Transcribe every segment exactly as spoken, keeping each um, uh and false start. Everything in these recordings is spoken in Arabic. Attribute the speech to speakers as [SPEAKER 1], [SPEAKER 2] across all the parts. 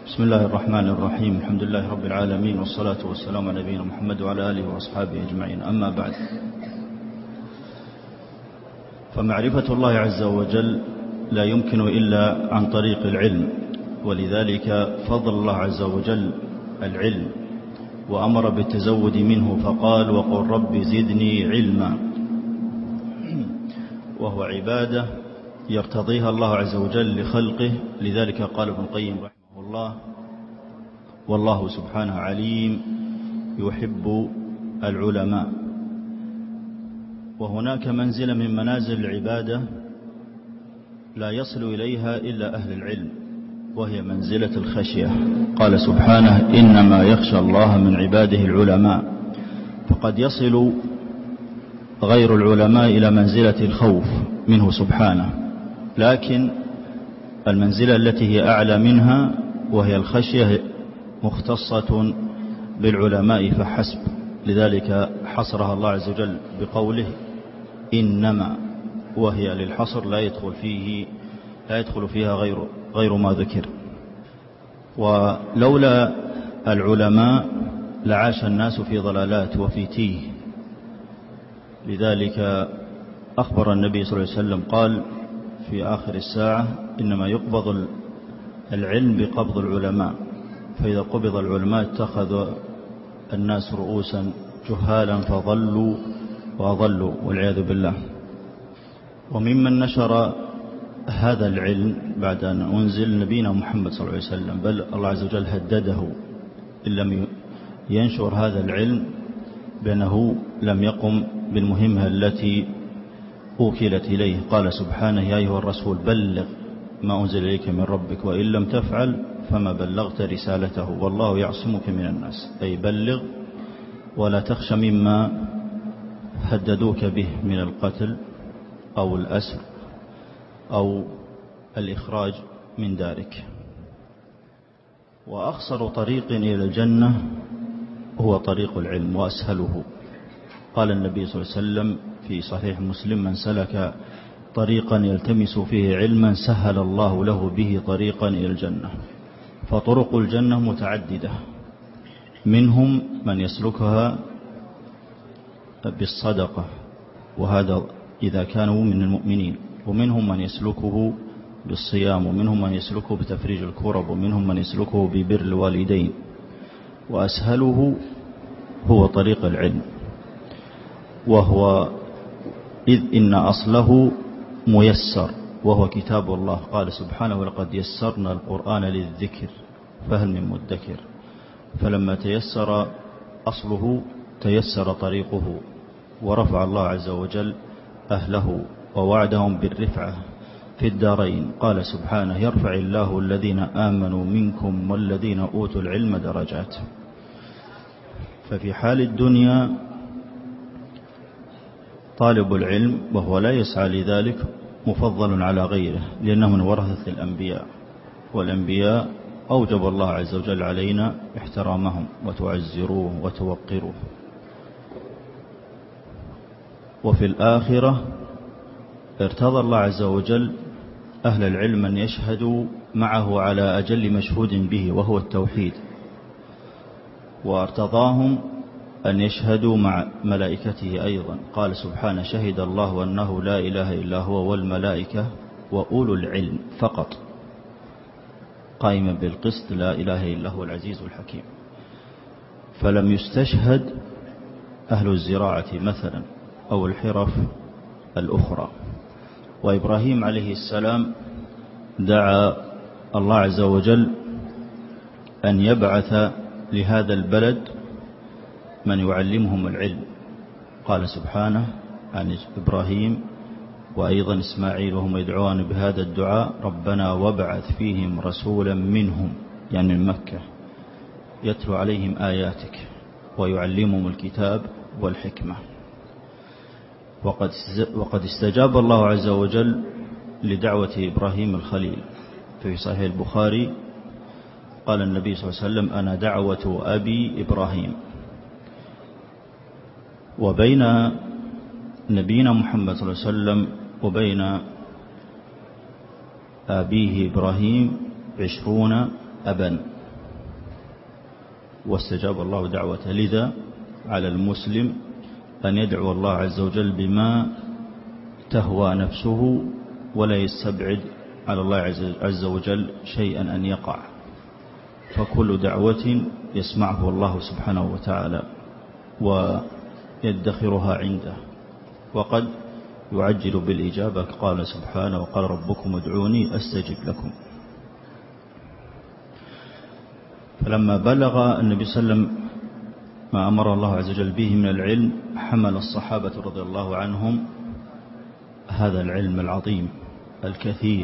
[SPEAKER 1] بسم الله الرحمن الرحيم. الحمد لله رب العالمين، والصلاة والسلام على نبينا محمد وعلى آله وأصحابه أجمعين. أما بعد، فمعرفة الله عز وجل لا يمكن إلا عن طريق العلم، ولذلك فضل الله عز وجل العلم وأمر بالتزود منه، فقال: وقل رب زدني علما. وهو عبادة يرتضيها الله عز وجل لخلقه. لذلك قال ابن القيم رحمه الله: والله سبحانه عليم يحب العلماء. وهناك منزلة من منازل العبادة لا يصل إليها إلا أهل العلم، وهي منزلة الخشية. قال سبحانه: إنما يخشى الله من عباده العلماء. فقد يصل غير العلماء إلى منزلة الخوف منه سبحانه، لكن المنزلة التي هي أعلى منها وهي الخشية مختصة بالعلماء فحسب. لذلك حصرها الله عز وجل بقوله إنما، وهي للحصر لا يدخل فيه لا يدخل فيها غير غير ما ذكر. ولولا العلماء لعاش الناس في ضلالات وفي تيه. لذلك أخبر النبي صلى الله عليه وسلم قال في آخر الساعة: إنما يقبض العلم بقبض العلماء، فإذا قبض العلماء اتخذ الناس رؤوسا جهالا فضلوا وأضلوا والعياذ بالله. وممن نشر هذا العلم بعد أن أنزل نبينا محمد صلى الله عليه وسلم، بل الله عز وجل هدده إن لم ينشر هذا العلم بأنه لم يقم بالمهمة التي أوكلت إليه. قال سبحانه: يا أيها الرسول بلغ ما أنزل إليك من ربك، وإن لم تفعل فما بلغت رسالته والله يعصمك من الناس. أي بلغ ولا تخش مما هددوك به من القتل أو الأسر أو الإخراج من دارك. وأقصر طريق إلى الجنة هو طريق العلم وأسهله. قال النبي صلى الله عليه وسلم في صحيح مسلم: من سلك طريقا يلتمس فيه علما سهل الله له به طريقا إلى الجنة. فطرق الجنة متعددة، منهم من يسلكها بالصدقة، وهذا إذا كانوا من المؤمنين، ومنهم من يسلكه بالصيام، ومنهم من يسلكه بتفريج الكرب، ومنهم من يسلكه ببر الوالدين. وأسهله هو طريق العلم، وهو إذ إن أصله ميسر وهو كتاب الله. قال سبحانه: ولقد يسرنا القرآن للذكر فهل من مدكر. فلما تيسر أصله تيسر طريقه، ورفع الله عز وجل أهله ووعدهم بالرفعة في الدارين. قال سبحانه: يرفع الله الذين آمنوا منكم والذين أوتوا العلم درجات. ففي حال الدنيا طالب العلم وهو لا يسعى لذلك مفضل على غيره، لأنه من ورثة الأنبياء، والأنبياء أوجب الله عز وجل علينا احترامهم وتعزروه وتوقروه. وفي الآخرة ارتضى الله عز وجل أهل العلم أن يشهدوا معه على أجل مشهود به وهو التوحيد، وارتضاهم أن يشهدوا مع ملائكته أيضا. قال سبحانه: شهد الله أنه لا إله إلا هو والملائكة وأولو العلم فقط قائما بالقسط لا إله إلا هو العزيز الحكيم. فلم يستشهد أهل الزراعة مثلا أو الحرف الأخرى. وإبراهيم عليه السلام دعا الله عز وجل أن يبعث لهذا البلد من يعلمهم العلم. قال سبحانه عن إبراهيم وأيضا إسماعيل وهم يدعون بهذا الدعاء: ربنا وابعث فيهم رسولا منهم، يعني من مكة، يتلو عليهم آياتك ويعلمهم الكتاب والحكمة. وقد وقد استجاب الله عز وجل لدعوة إبراهيم الخليل. في صحيح البخاري قال النبي صلى الله عليه وسلم: أنا دعوة أبي إبراهيم. وبين نبينا محمد صلى الله عليه وسلم وبين أبيه إبراهيم عشرون أبا، واستجاب الله دعوته. لذا على المسلم أن يدعو الله عز وجل بما تهوى نفسه، ولا يستبعد على الله عز وجل شيئا أن يقع، فكل دعوة يسمعه الله سبحانه وتعالى ويدخرها عنده، وقد يعجل بالإجابة. قال سبحانه: وقال ربكم ادعوني أستجب لكم. فلما بلغ النبي صلى الله عليه وسلم ما أمر الله عز وجل به من العلم، حمل الصحابة رضي الله عنهم هذا العلم العظيم الكثير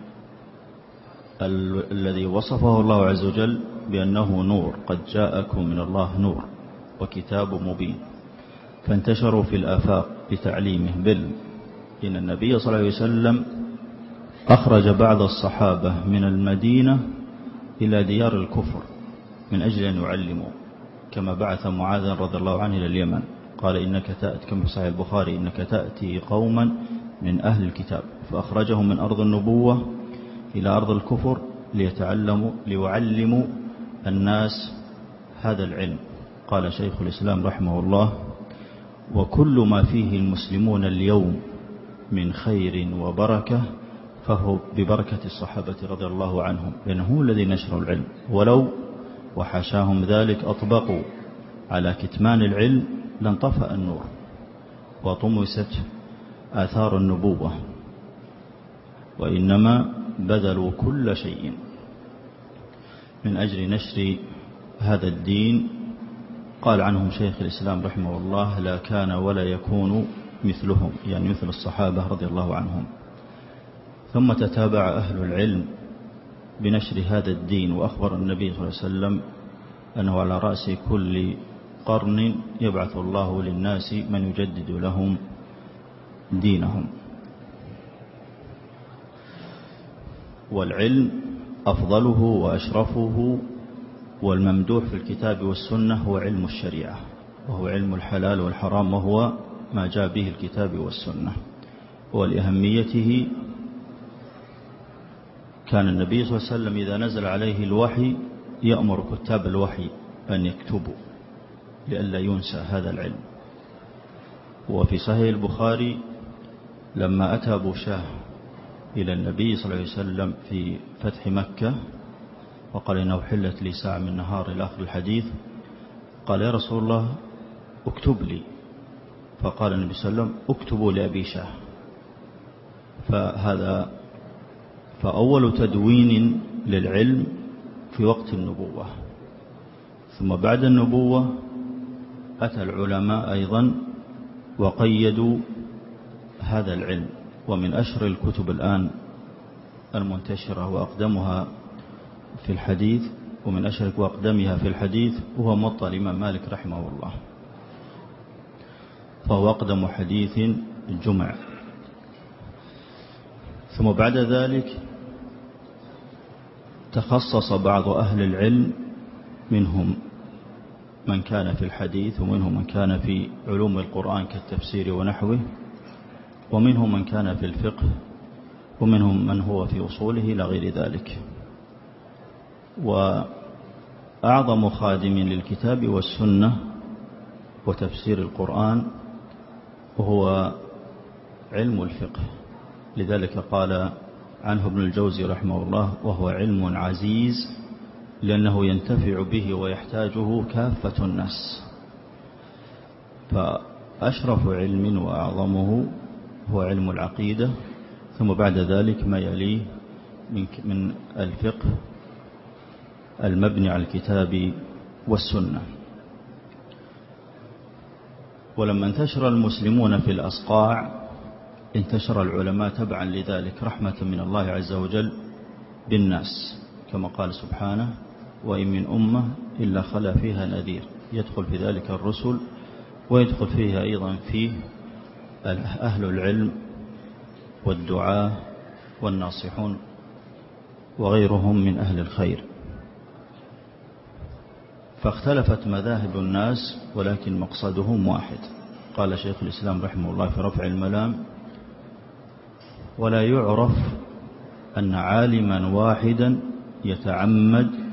[SPEAKER 1] ال الذي وصفه الله عز وجل بأنه نور، قد جاءكم من الله نور وكتاب مبين، فانتشروا في الآفاق بتعليمه. بل إن النبي صلى الله عليه وسلم أخرج بعض الصحابة من المدينة إلى ديار الكفر من أجل أن يعلموا، كما بعث معاذ رضي الله عنه إلى اليمن، قال: إنك تأتي، كما في صحيح البخاري: إنك تأتي قوما من أهل الكتاب، فأخرجهم من أرض النبوة إلى أرض الكفر ليتعلموا ليعلموا الناس هذا العلم. قال شيخ الإسلام رحمه الله: وكل ما فيه المسلمون اليوم من خير وبركة فهو ببركة الصحابة رضي الله عنهم، لأنه الذي نشروا العلم، ولو وحاشاهم ذلك أطبقوا على كتمان العلم لانطفأ النور وطمست آثار النبوة، وإنما بذلوا كل شيء من أجل نشر هذا الدين. قال عنهم شيخ الإسلام رحمه الله: لا كان ولا يكون مثلهم، يعني مثل الصحابة رضي الله عنهم. ثم تتابع أهل العلم بنشر هذا الدين، وأخبر النبي صلى الله عليه وسلم أنه على رأس كل قرن يبعث الله للناس من يجدد لهم دينهم. والعلم أفضله وأشرفه والممدوح في الكتاب والسنة هو علم الشريعة، وهو علم الحلال والحرام، وهو ما جاء به الكتاب والسنة. ولأهميته كان النبي صلى الله عليه وسلم إذا نزل عليه الوحي يأمر كتاب الوحي أن يكتبوا لئلا ينسى هذا العلم. وفي صحيح البخاري لما أتى أبو شاه إلى النبي صلى الله عليه وسلم في فتح مكة وقال: إنه حلت لي ساعة من نهار إلى آخر الحديث، قال: يا رسول الله اكتب لي. فقال النبي صلى الله عليه وسلم: اكتبوا لأبي شاه. فهذا فأول تدوين للعلم في وقت النبوة. ثم بعد النبوة أتى العلماء أيضا وقيدوا هذا العلم. ومن أشهر الكتب الآن المنتشرة وأقدمها في الحديث ومن أشهر وأقدمها في الحديث هو موطأ الإمام مالك رحمه الله، فهو أقدم حديث جمع. ثم بعد ذلك تخصص بعض أهل العلم، منهم من كان في الحديث، ومنهم من كان في علوم القرآن كالتفسير ونحوه، ومنهم من كان في الفقه، ومنهم من هو في أصوله إلى غير ذلك. وأعظم خادم للكتاب والسنة وتفسير القرآن هو علم الفقه. لذلك قال عنه ابن الجوزي رحمه الله: وهو علم عزيز لأنه ينتفع به ويحتاجه كافة الناس. فأشرف علم وأعظمه هو علم العقيدة، ثم بعد ذلك ما يليه من الفقه المبني على الكتاب والسنة. ولما انتشر المسلمون في الأصقاع انتشر العلماء تبعا لذلك رحمة من الله عز وجل بالناس، كما قال سبحانه: وإن من أمة إلا خلا فيها نذير. يدخل في ذلك الرسل، ويدخل فيها أيضا فيه أهل العلم والدعاة والناصحون وغيرهم من أهل الخير. فاختلفت مذاهب الناس ولكن مقصدهم واحد. قال شيخ الإسلام رحمه الله في رفع الملام: ولا يعرف أن عالما واحدا يتعمد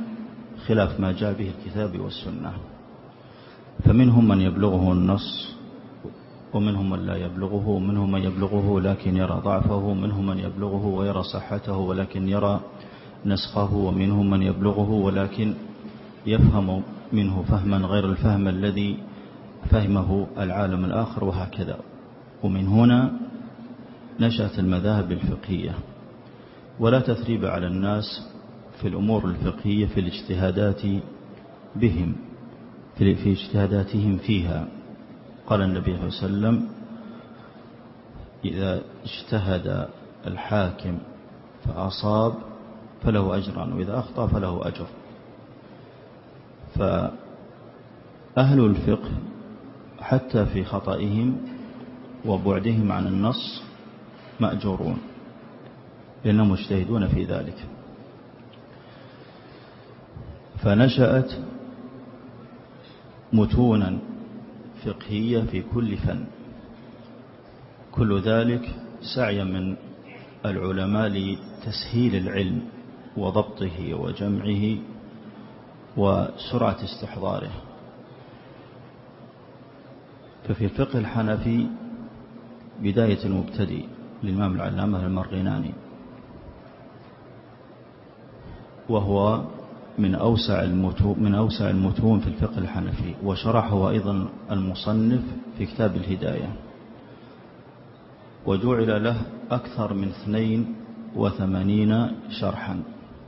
[SPEAKER 1] خلاف ما جاء به الكتاب والسنة. فمنهم من يبلغه النص ومنهم من لا يبلغه، ومنهم من يبلغه لكن يرى ضعفه، ومنهم من يبلغه ويرى صحته ولكن يرى نسخه، ومنهم من يبلغه ولكن يفهم منه فهما غير الفهم الذي فهمه العالم الآخر، وهكذا. ومن هنا نشأت المذاهب الفقهية، ولا تثريب على الناس في الأمور الفقهية في الاجتهادات بهم في اجتهاداتهم فيها. قال النبي صلى الله عليه وسلم: إذا اجتهد الحاكم فأصاب فله أجران، وإذا أخطأ فله أجر. فأهل الفقه حتى في خطئهم وبعدهم عن النص مأجورون، لأنهم مجتهدون في ذلك. فنشأت متونا فقهية في كل فن، كل ذلك سعيا من العلماء لتسهيل العلم وضبطه وجمعه وسرعة استحضاره. ففي الفقه الحنفي بداية المبتدئ للإمام العلامة المرغناني، وهو من أوسع المتون من أوسع المتون في الفقه الحنفي، وشرحه أيضا المصنف في كتاب الهداية، وجعل له أكثر من اثنين وثمانين شرحا.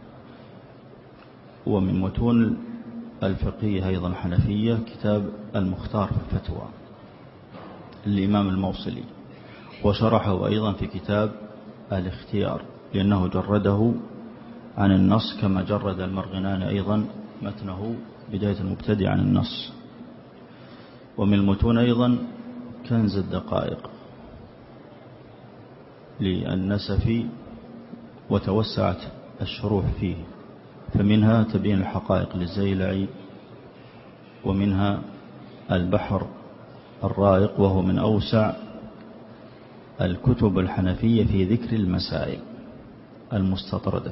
[SPEAKER 1] ومن متون الفقهية أيضا الحنفية كتاب المختار في الفتوى للإمام الموصلي، وشرحه أيضا في كتاب الاختيار، لأنه جرده عن النص كما جرد المرغناني أيضا متنه بداية المبتدئ عن النص. ومن المتون أيضا كنز الدقائق للنسفي، وتوسعت الشروح فيه، فمنها تبين الحقائق للزيلعي، ومنها البحر الرائق، وهو من أوسع الكتب الحنفية في ذكر المسائل المستطردة،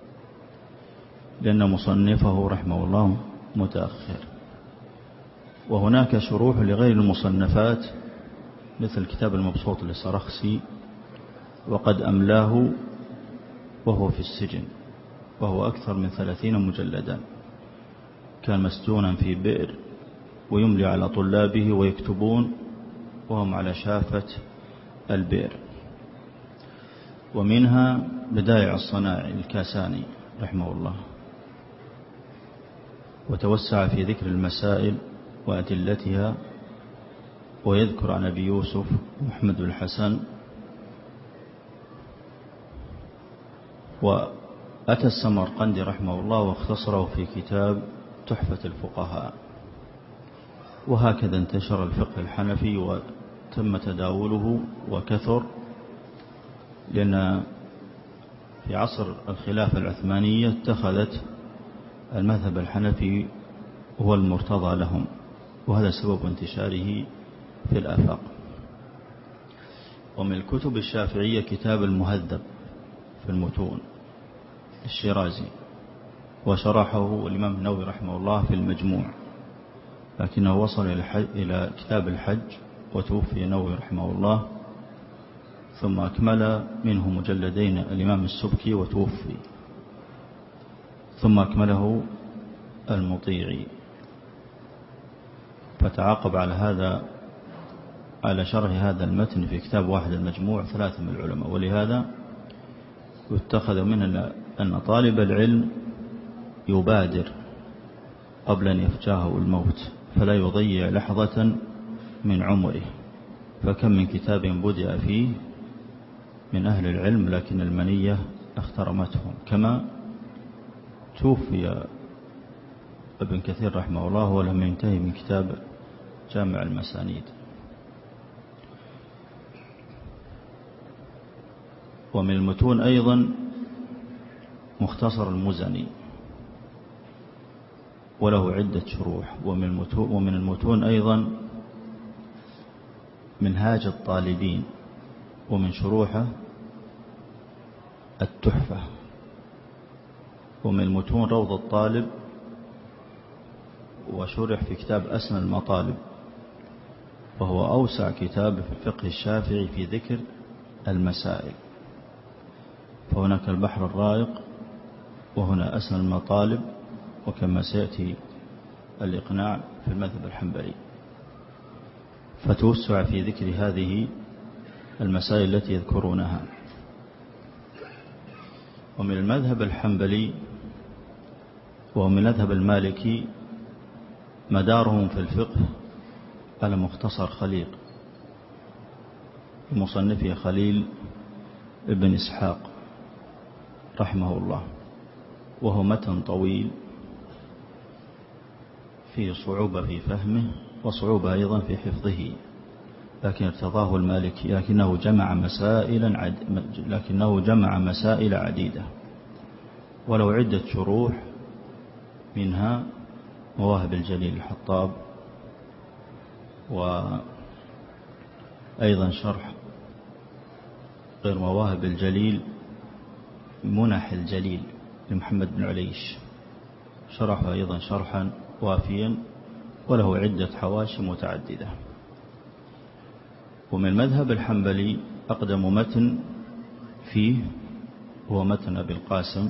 [SPEAKER 1] لأن مصنفه رحمه الله متأخر. وهناك شروح لغير المصنفات مثل كتاب المبسوط للسرخسي، وقد أملاه وهو في السجن، وهو أكثر من ثلاثين مجلدا، كان مسجونا في بئر ويملي على طلابه ويكتبون وهم على شافة البئر. ومنها بدائع الصنائع الكاساني رحمه الله، وتوسع في ذكر المسائل وأدلتها، ويذكر عن أبي يوسف محمد الحسن. وأتى السمرقندي رحمه الله واختصره في كتاب تحفة الفقهاء. وهكذا انتشر الفقه الحنفي وتم تداوله وكثر، لأن في عصر الخلافة العثمانية اتخذت المذهب الحنفي هو المرتضى لهم، وهذا سبب انتشاره في الآفاق. ومن الكتب الشافعية كتاب المهذب في المتون الشيرازي، وشرحه الإمام النووي رحمه الله في المجموع، لكنه وصل إلى كتاب الحج وتوفي النووي رحمه الله، ثم أكمل منه مجلدين الإمام السبكي وتوفي، ثم أكمله المطيعي. فتعاقب على هذا على شرح هذا المتن في كتاب واحد المجموع ثلاثة من العلماء. ولهذا يتخذ منه أن طالب العلم يبادر قبل أن يفجاه الموت، فلا يضيع لحظة من عمره. فكم من كتاب بدأ فيه من أهل العلم لكن المنية اخترمتهم، كما توفي ابن كثير رحمه الله ولم ينتهي من كتاب جامع المسانيد. ومن المتون أيضا مختصر المزني، وله عدة شروح. ومن المتون أيضا منهاج الطالبين، ومن شروحه التحفة. ومن المتون روض الطالب وشرح في كتاب أسنى المطالب، وهو أوسع كتاب في الفقه الشافعي في ذكر المسائل. فهناك البحر الرائق، وهنا أسنى المطالب، وكما سيأتي الإقناع في المذهب الحنبلي. فتوسع في ذكر هذه المسائل التي يذكرونها. ومن المذهب الحنبلي ومن المذهب المالكي مدارهم في الفقه على مختصر خليل المصنف خليل ابن إسحاق رحمه الله، وهو متن طويل فيه صعوبة في فهمه وصعوبة أيضا في حفظه، لكن ارتضاه المالكي، لكنه جمع مسائل عد... لكنه جمع مسائل عديدة، ولو عدة شروح، منها مواهب الجليل الحطاب، وأيضا شرح غير مواهب الجليل منح الجليل لمحمد بن عليش، شرحه أيضا شرحا وافيا، وله عدة حواشي متعددة. ومن المذهب الحنبلي أقدم متن فيه هو متن أبي القاسم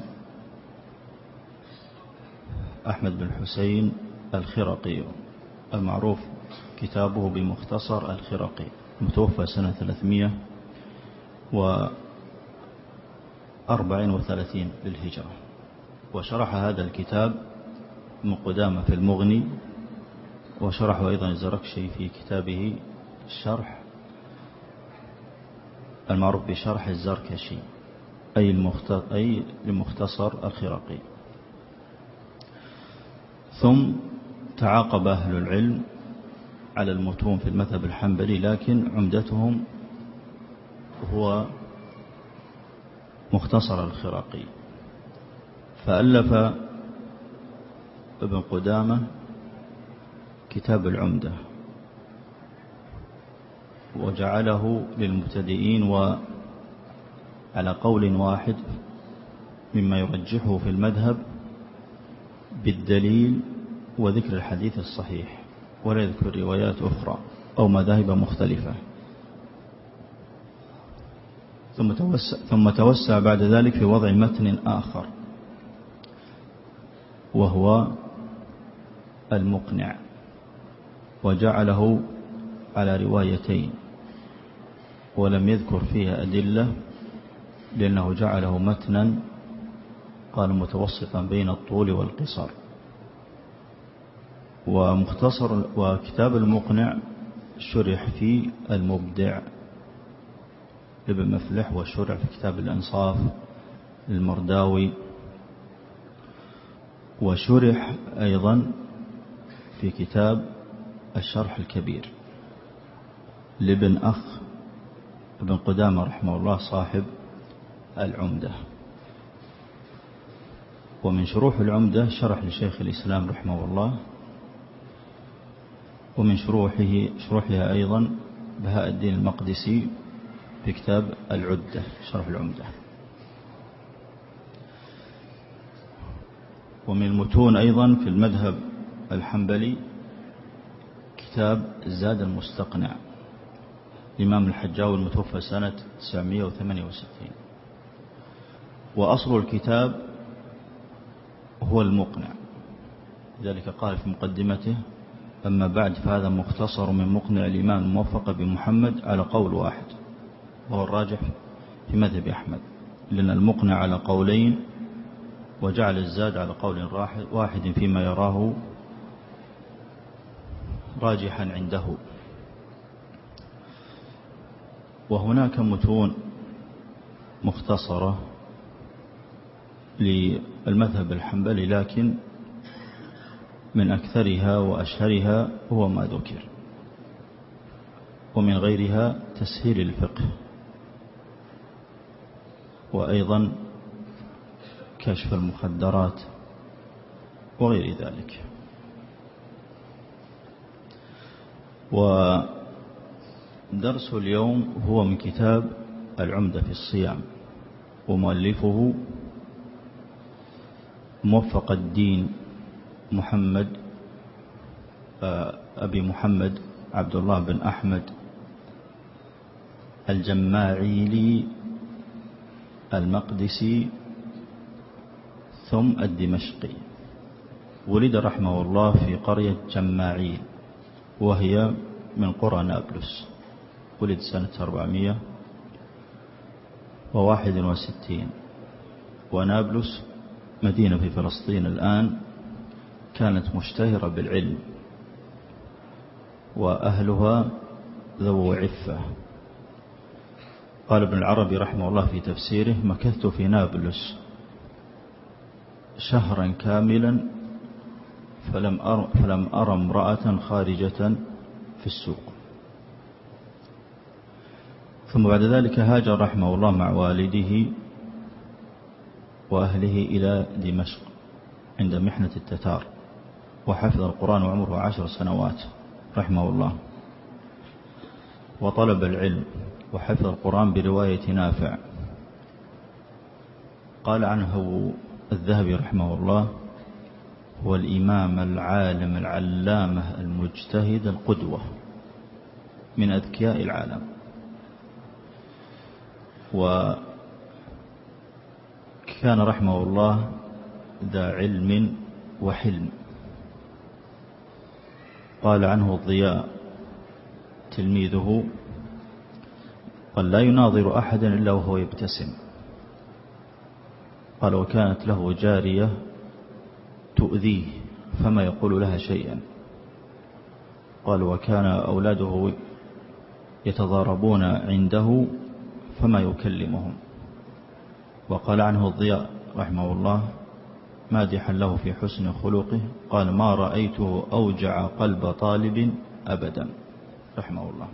[SPEAKER 1] أحمد بن حسين الخرقي، المعروف كتابه بمختصر الخرقي، متوفى سنة ثلاثمائة وأربعة وثلاثين للهجرة. وشرح هذا الكتاب ابن قدامة في المغني، وشرحه أيضا الزركشي في كتابه الشرح المعروف بشرح الزركشي، أي أي لمختصر الخرقي. ثم تعاقب أهل العلم على المتون في المذهب الحنبلي، لكن عمدتهم هو مختصر الخرقي. فألف ابن قدامة كتاب العمدة، وجعله للمبتدئين، وعلى قول واحد مما يرجحه في المذهب بالدليل وذكر الحديث الصحيح، ولا يذكر روايات أخرى أو مذاهب مختلفة. ثم توسع, ثم توسع بعد ذلك في وضع متن آخر، وهو المقنع، وجعله على روايتين، ولم يذكر فيها أدلة، لأنه جعله متنا قال متوسطا بين الطول والقصر. ومختصر وكتاب المقنع شرح في المبدع لابن مفلح، وشرح في كتاب الإنصاف للمرداوي، وشرح أيضا في كتاب الشرح الكبير لابن أخ ابن قدامة رحمه الله صاحب العمدة. ومن شروح العمدة شرح لشيخ الإسلام رحمه الله، ومن شروحه شروحها أيضا بهاء الدين المقدسي في كتاب العدة شرح العمدة. ومن المتون أيضا في المذهب الحنبلي كتاب الزاد المستقنع الإمام الحجاوي المتوفى سنة تسعمائة وثمانية وستين. وأصل الكتاب هو المقنع، لذلك قال في مقدمته: أما بعد فهذا مختصر من مقنع الإمام الموفق بمحمد على قول واحد، وهو الراجح في مذهب أحمد، لأن المقنع على قولين، وجعل الزاد على قول واحد فيما يراه راجحا عنده. وهناك متون مختصرة للمذهب الحنبلي، لكن من أكثرها وأشهرها هو ما ذكر، ومن غيرها تسهيل الفقه، وأيضا كشف المخدرات وغير ذلك. ودرس اليوم هو من كتاب العمدة في الصيام، ومؤلفه موفق الدين محمد أبي محمد عبد الله بن أحمد الجماعيلي المقدسي ثم الدمشقي. ولد رحمه الله في قرية جماعيل وهي من قرى نابلس. ولد سنة أربعمائة وواحد وستين. ونابلس مدينة في فلسطين الآن كانت مشتهرة بالعلم وأهلها ذو عفة. قال ابن العربي رحمه الله في تفسيره: مكثت في نابلس شهرا كاملا فلم أر فلم أرى امرأة خارجة في السوق. ثم بعد ذلك هاجر رحمه الله مع والده وأهله إلى دمشق عند محنة التتار، وحفظ القرآن وعمره عشر سنوات رحمه الله، وطلب العلم وحفظ القرآن برواية نافع. قال عنه الذهبي رحمه الله: هو الإمام العالم العلامة المجتهد القدوة من أذكياء العالم. وكان رحمه الله ذا علم وحلم. قال عنه الضياء تلميذه: قال لا يناظر أحدا إلا وهو يبتسم. قال: وكانت له جارية تؤذيه فما يقول لها شيئا. قال: وكان أولاده يتضاربون عنده فما يكلمهم. وقال عنه الضياء رحمه الله مادحا له في حسن خلقه: قال: ما رأيته أوجع قلب طالب أبدا رحمه الله.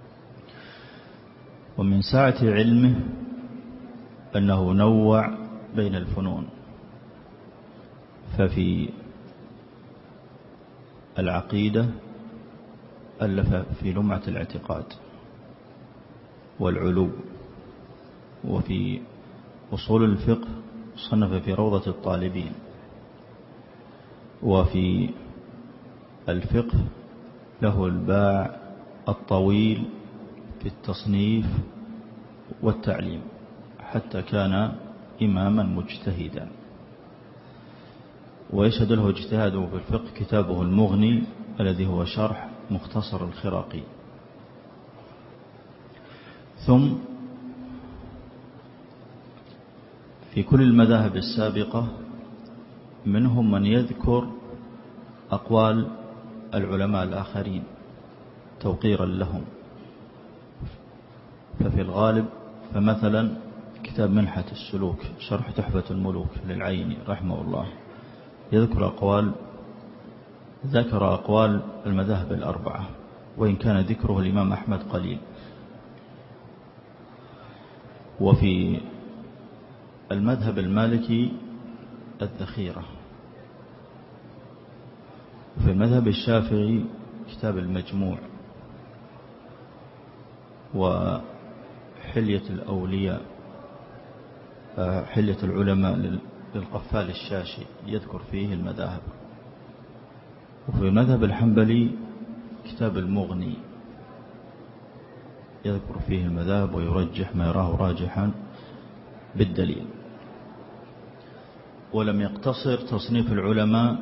[SPEAKER 1] ومن سعة علمه أنه نوع بين الفنون، ففي العقيدة ألف في لمعة الاعتقاد والعلو، وفي أصول الفقه صنف في روضة الطالبين، وفي الفقه له الباع الطويل في التصنيف والتعليم، حتى كان إماما مجتهدا. ويشهد له اجتهاده في الفقه كتابه المغني الذي هو شرح مختصر الخراقي. ثم في كل المذاهب السابقة منهم من يذكر أقوال العلماء الآخرين توقيرا لهم، ففي الغالب فمثلا كتاب منحة السلوك شرح تحفة الملوك للعيني رحمه الله يذكر أقوال ذكر أقوال المذاهب الأربعة، وإن كان ذكره الإمام أحمد قليل. وفي المذهب المالكي الذخيرة. وفي المذهب الشافعي كتاب المجموع وحلية الأولياء حلية العلماء للقفال الشاشي يذكر فيه المذاهب. وفي المذهب الحنبلي كتاب المغني يذكر فيه المذاهب ويرجح ما يراه راجحا بالدليل. ولم يقتصر تصنيف العلماء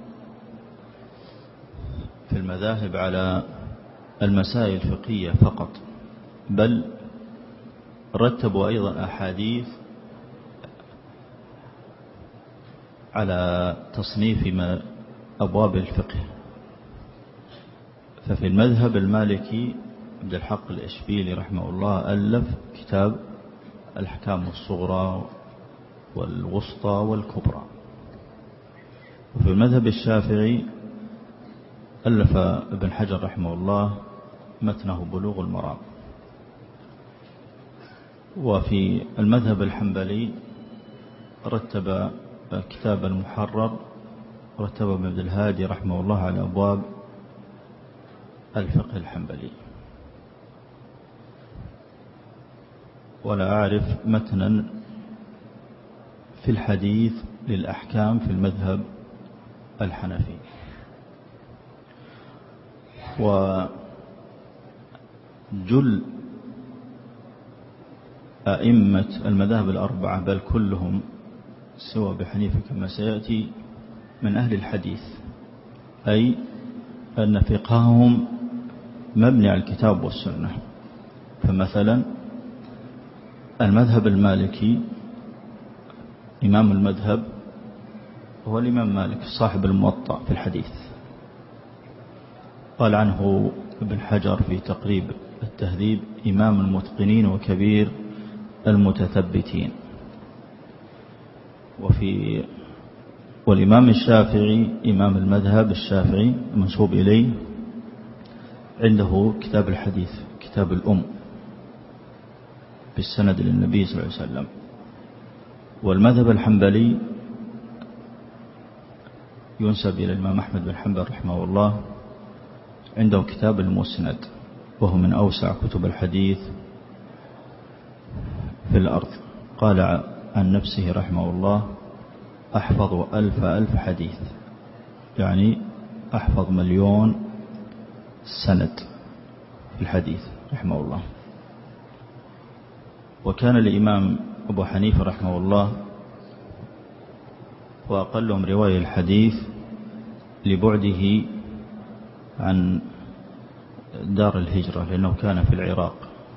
[SPEAKER 1] في المذاهب على المسائل الفقهية فقط، بل رتبوا أيضا أحاديث على تصنيف ما أبواب الفقه. ففي المذهب المالكي عبد الحق الإشبيلي رحمه الله ألف كتاب الأحكام الصغرى والوسطى والكبرى. وفي المذهب الشافعي ألف ابن حجر رحمه الله متنه بلوغ المرام. وفي المذهب الحنبلي رتب كتاب المحرر رتب ابن عبد الهادي رحمه الله على أبواب الفقه الحنبلي. ولا أعرف متنا في الحديث للأحكام في المذهب الحنفي. وجل أئمة المذاهب الأربعة بل كلهم سوى أبي حنيفة كما سيأتي من أهل الحديث، أي أن فقههم مبني على الكتاب والسنة. فمثلا المذهب المالكي إمام المذهب هو الإمام مالك صاحب الموطأ في الحديث، قال عنه ابن حجر في تقريب التهذيب إمام المتقنين وكبير المتثبتين. وفي والإمام الشافعي إمام المذهب الشافعي المنسوب إليه عنده كتاب الحديث كتاب الأم بالسند للنبي صلى الله عليه وسلم. والمذهب الحنبلي ينسب إلى الإمام أحمد بن حنبل رحمه الله، عنده كتاب المسند وهو من أوسع كتب الحديث في الأرض. قال عن نفسه رحمه الله أحفظ ألف ألف حديث، يعني أحفظ مليون سند في الحديث رحمه الله. وكان الإمام أبو حنيفة رحمه الله وأقلهم رواية الحديث لبعده عن دار الهجرة لأنه كان في العراق،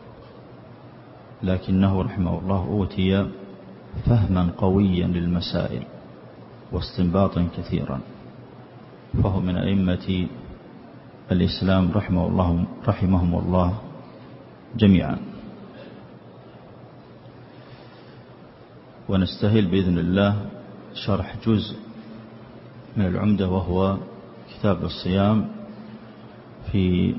[SPEAKER 1] لكنه رحمه الله أوتي فهما قويا للمسائل واستنباطا كثيرا، فهو من أئمة الإسلام رحمه الله رحمهم الله جميعا. ونستهل بإذن الله شرح جزء من العمدة وهو كتاب الصيام في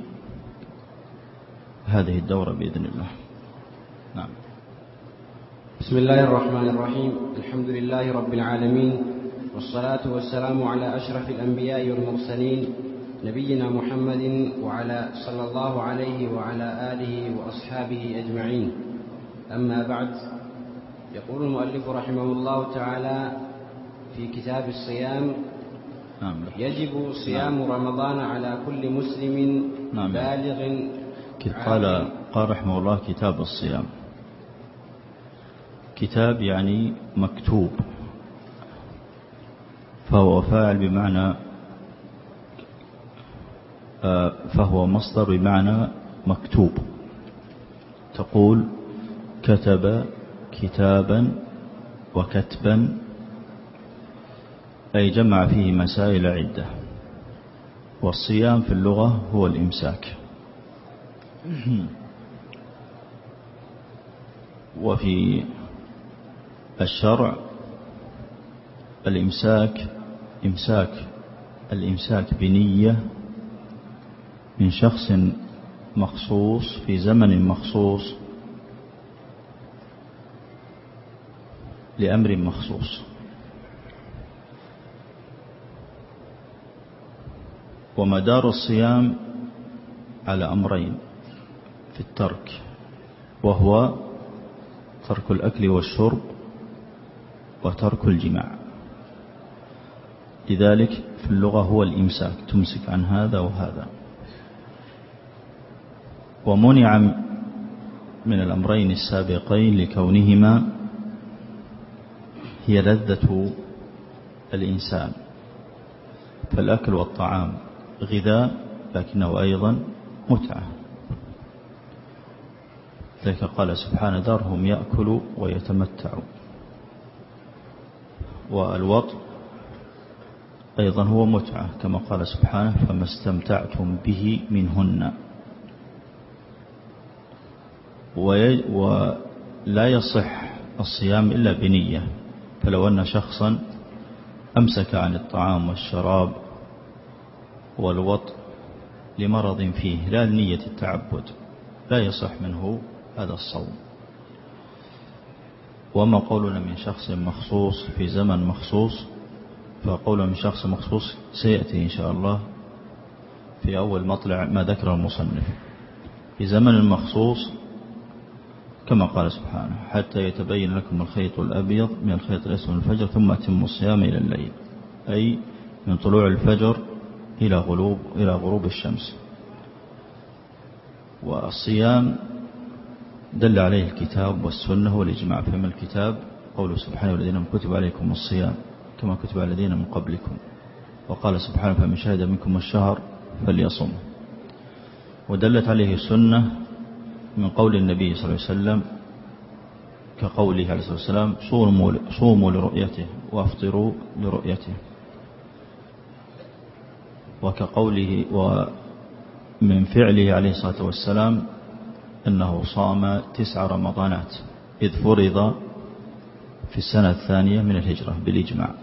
[SPEAKER 1] هذه الدورة بإذن الله. نعم.
[SPEAKER 2] بسم الله الرحمن الرحيم. الحمد لله رب العالمين، والصلاة والسلام على أشرف الأنبياء والمرسلين نبينا محمد وعلى صلى الله عليه وعلى آله وأصحابه أجمعين. أما بعد، يقول المؤلف رحمه الله تعالى في كتاب الصيام: يجب صيام رمضان على كل مسلم بالغ.
[SPEAKER 1] قال قال رحمه الله كتاب الصيام، كتاب يعني مكتوب، فهو فاعل بمعنى فهو مصدر بمعنى مكتوب. تقول كتب كتابا وكتبا، أي جمع فيه مسائل عدة. والصيام في اللغة هو الإمساك، وفي الشرع الإمساك إمساك الإمساك بنية من شخص مخصوص في زمن مخصوص لأمر مخصوص. ومدار الصيام على أمرين في الترك، وهو ترك الأكل والشرب وترك الجماع. لذلك في اللغة هو الإمساك، تمسك عن هذا وهذا. ومنع من الأمرين السابقين لكونهما هي لذة الإنسان، فالأكل والطعام غذاء لكنه أيضا متعة. ذلك قال سبحانه: ذرهم يأكلوا ويتمتعوا. والوطء أيضا هو متعة كما قال سبحانه: فما استمتعتم به منهن. ولا يصح الصيام إلا بنية. فلو أن شخصا أمسك عن الطعام والشراب والوطء لمرض فيه لا لنية التعبد، لا يصح منه هذا الصوم. وما قولنا من شخص مخصوص في زمن مخصوص، فقولنا من شخص مخصوص سيأتي إن شاء الله في أول مطلع ما ذكر المصنف. في زمن مخصوص كما قال سبحانه: حتى يتبين لكم الخيط الأبيض من الخيط الأسود من الفجر ثم أتموا الصيام إلى الليل، أي من طلوع الفجر إلى غروب إلى غروب الشمس. والصيام دل عليه الكتاب والسنة والإجماع. فمن الكتاب قوله سبحانه والذين كتب عليكم الصيام كما كتب على الذين من قبلكم، وقال سبحانه فمن شهد منكم الشهر فليصم. ودلت عليه السنة من قول النبي صلى الله عليه وسلم كقوله عليه الصلاة والسلام صوموا, صوموا لرؤيته وافطروا لرؤيته، وكقوله ومن فعله عليه الصلاة والسلام أنه صام تسع رمضانات إذ فرض في السنة الثانية من الهجرة بالإجماع.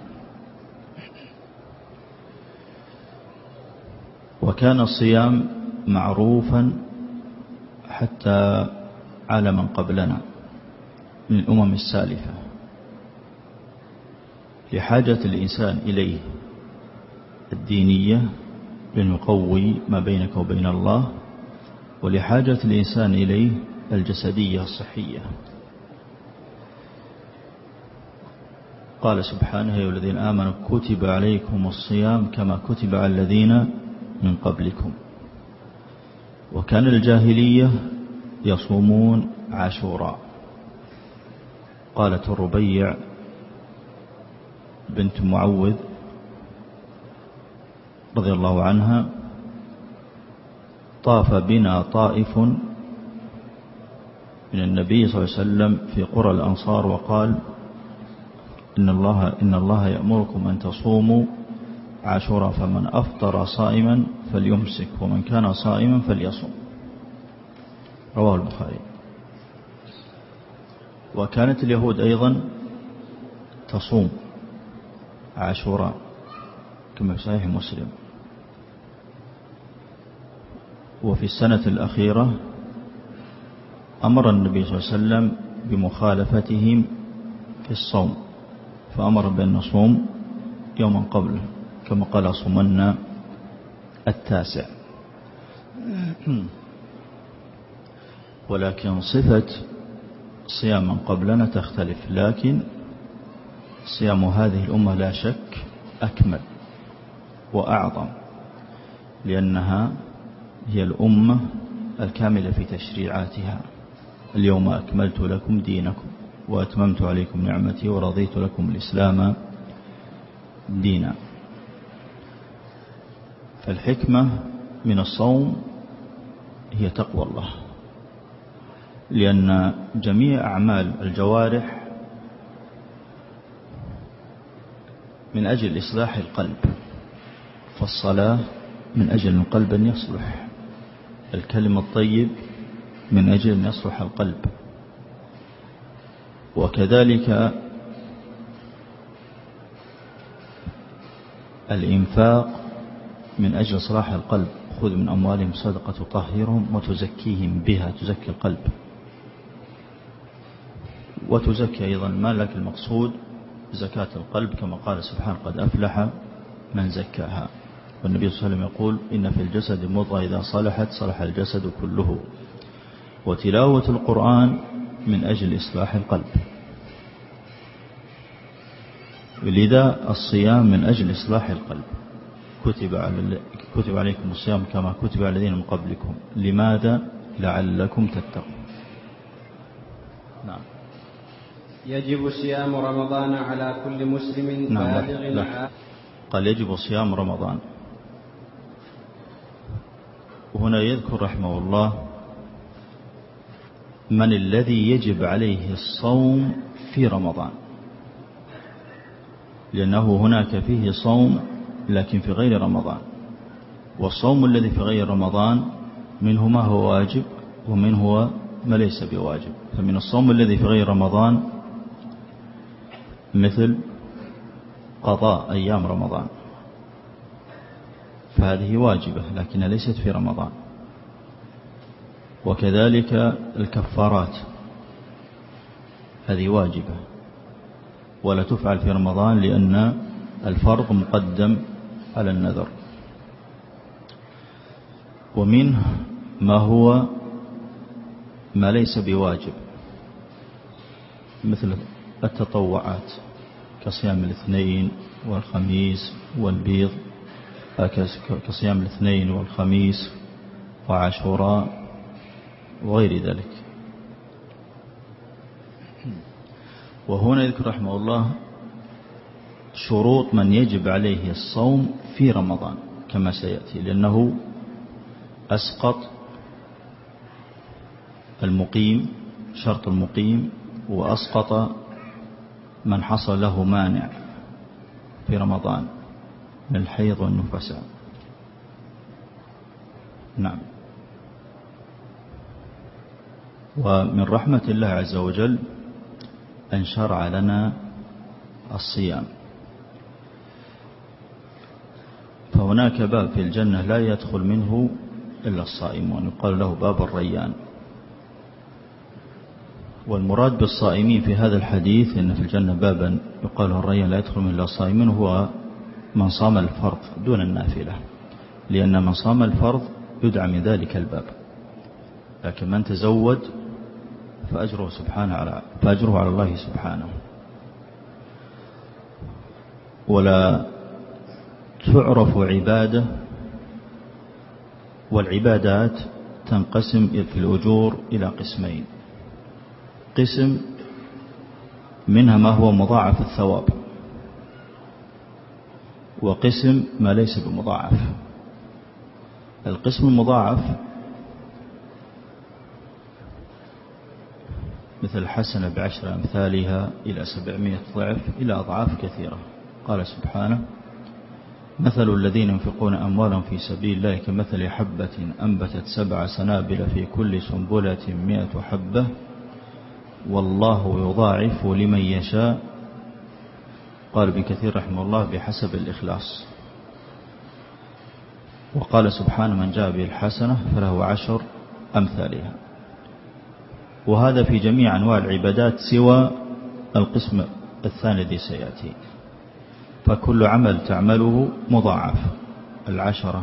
[SPEAKER 1] وكان الصيام معروفا حتى على من قبلنا من الأمم السالفة لحاجة الإنسان إليه الدينية لنقوي ما بينك وبين الله، ولحاجة الإنسان إليه الجسدية الصحية. قال سبحانه يا الذين آمنوا كتب عليكم الصيام كما كتب على الذين من قبلكم. وكان الجاهلية يصومون عاشوراء. قالت الربيع بنت معوذ رضي الله عنها طاف بنا طائف من النبي صلى الله عليه وسلم في قرى الأنصار وقال إن الله, إن الله يأمركم أن تصوموا عاشوراء فمن أفطر صائما فليمسك ومن كان صائما فليصوم. رواه البخاري. وكانت اليهود أيضا تصوم عاشوراء كما في صحيح مسلم. وفي السنة الأخيرة أمر النبي صلى الله عليه وسلم بمخالفتهم في الصوم، فأمر بأن نصوم يوما قبله كما قال صومنا التاسع. ولكن صفة صيام من قبلنا تختلف، لكن صيام هذه الأمة لا شك أكمل وأعظم، لأنها هي الأمة الكاملة في تشريعاتها. اليوم أكملت لكم دينكم وأتممت عليكم نعمتي ورضيت لكم الإسلام دينا. فالحكمة من الصوم هي تقوى الله، لأن جميع أعمال الجوارح من أجل إصلاح القلب، فالصلاة من أجل القلب أن يصلح، الكلم الطيب من أجل أن يصلح القلب، وكذلك الإنفاق من أجل صلاح القلب. خذ من أموالهم صدقة تطهرهم وتزكيهم بها، تزكي القلب وتزكي أيضا مالك. المقصود زكاة القلب كما قال سبحانه قد أفلح من زكاها. والنبي صلى الله عليه وسلم يقول إن في الجسد مضغة إذا صلحت صلح الجسد كله. وتلاوة القرآن من أجل إصلاح القلب، لذا الصيام من أجل إصلاح القلب. كتب, على كتب عليكم الصيام كما كتب على الذين من قبلكم. لماذا؟ لعلكم تتقون. نعم.
[SPEAKER 2] يجب صيام رمضان على كل مسلم بالغ.
[SPEAKER 1] نعم. قال يجب صيام رمضان. وهنا يذكر رحمه الله من الذي يجب عليه الصوم في رمضان، لأنه هناك فيه صوم لكن في غير رمضان. والصوم الذي في غير رمضان منه ما هو واجب ومنه ما ليس بواجب. فمن الصوم الذي في غير رمضان مثل قضاء أيام رمضان، فهذه واجبة لكنها ليست في رمضان. وكذلك الكفارات هذه واجبة ولا تفعل في رمضان لأن الفرض مقدم على النذر. ومنه ما هو ما ليس بواجب مثل التطوعات كصيام الاثنين والخميس والبيض، كصيام الاثنين والخميس وعاشوراء وغير ذلك. وهنا يذكر رحمه الله شروط من يجب عليه الصوم في رمضان كما سيأتي، لأنه أسقط المقيم شرط المقيم، وأسقط من حصل له مانع في رمضان من الحيض والنفساء. نعم. ومن رحمة الله عز وجل أن شرع لنا الصيام، فهناك باب في الجنة لا يدخل منه إلا الصائمون، يقال له باب الريان. والمراد بالصائمين في هذا الحديث إن في الجنة بابا يقال له الريان لا يدخل منه إلا الصائمين، هو من صام الفرض دون النافلة، لأن من صام الفرض يدعى من ذلك الباب، لكن من تزود فأجره سبحانه على فأجره على الله سبحانه. ولا تعرف عبادة، والعبادات تنقسم في الأجور إلى قسمين: قسم منها ما هو مضاعف الثواب، وقسم ما ليس بمضاعف. القسم المضاعف مثل الحسنة بعشر أمثالها إلى سبعمائة ضعف إلى أضعاف كثيرة. قال سبحانه: مثل الذين ينفقون أموالهم في سبيل الله كمثل حبة أنبتت سبع سنابل في كل سنبلة مئة حبة والله يضاعف لمن يشاء. قال ابن كثير رحمه الله: بحسب الإخلاص. وقال سبحانه: من جاء بالحسنة فله عشر أمثالها. وهذا في جميع أنواع العبادات سوى القسم الثاني الذي سيأتي، فكل عمل تعمله مضاعف: العشرة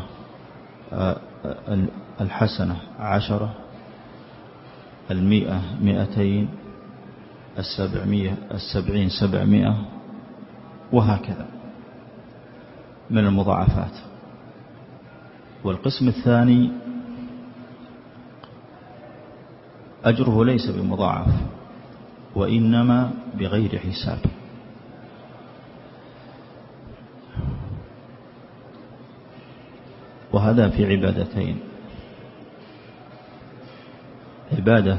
[SPEAKER 1] الحسنة عشرة، المئة مئتين، السبعمية السبعين سبعمائة، وهكذا من المضاعفات. والقسم الثاني أجره ليس بمضاعف، وإنما بغير حساب. وهذا في عبادتين: عبادة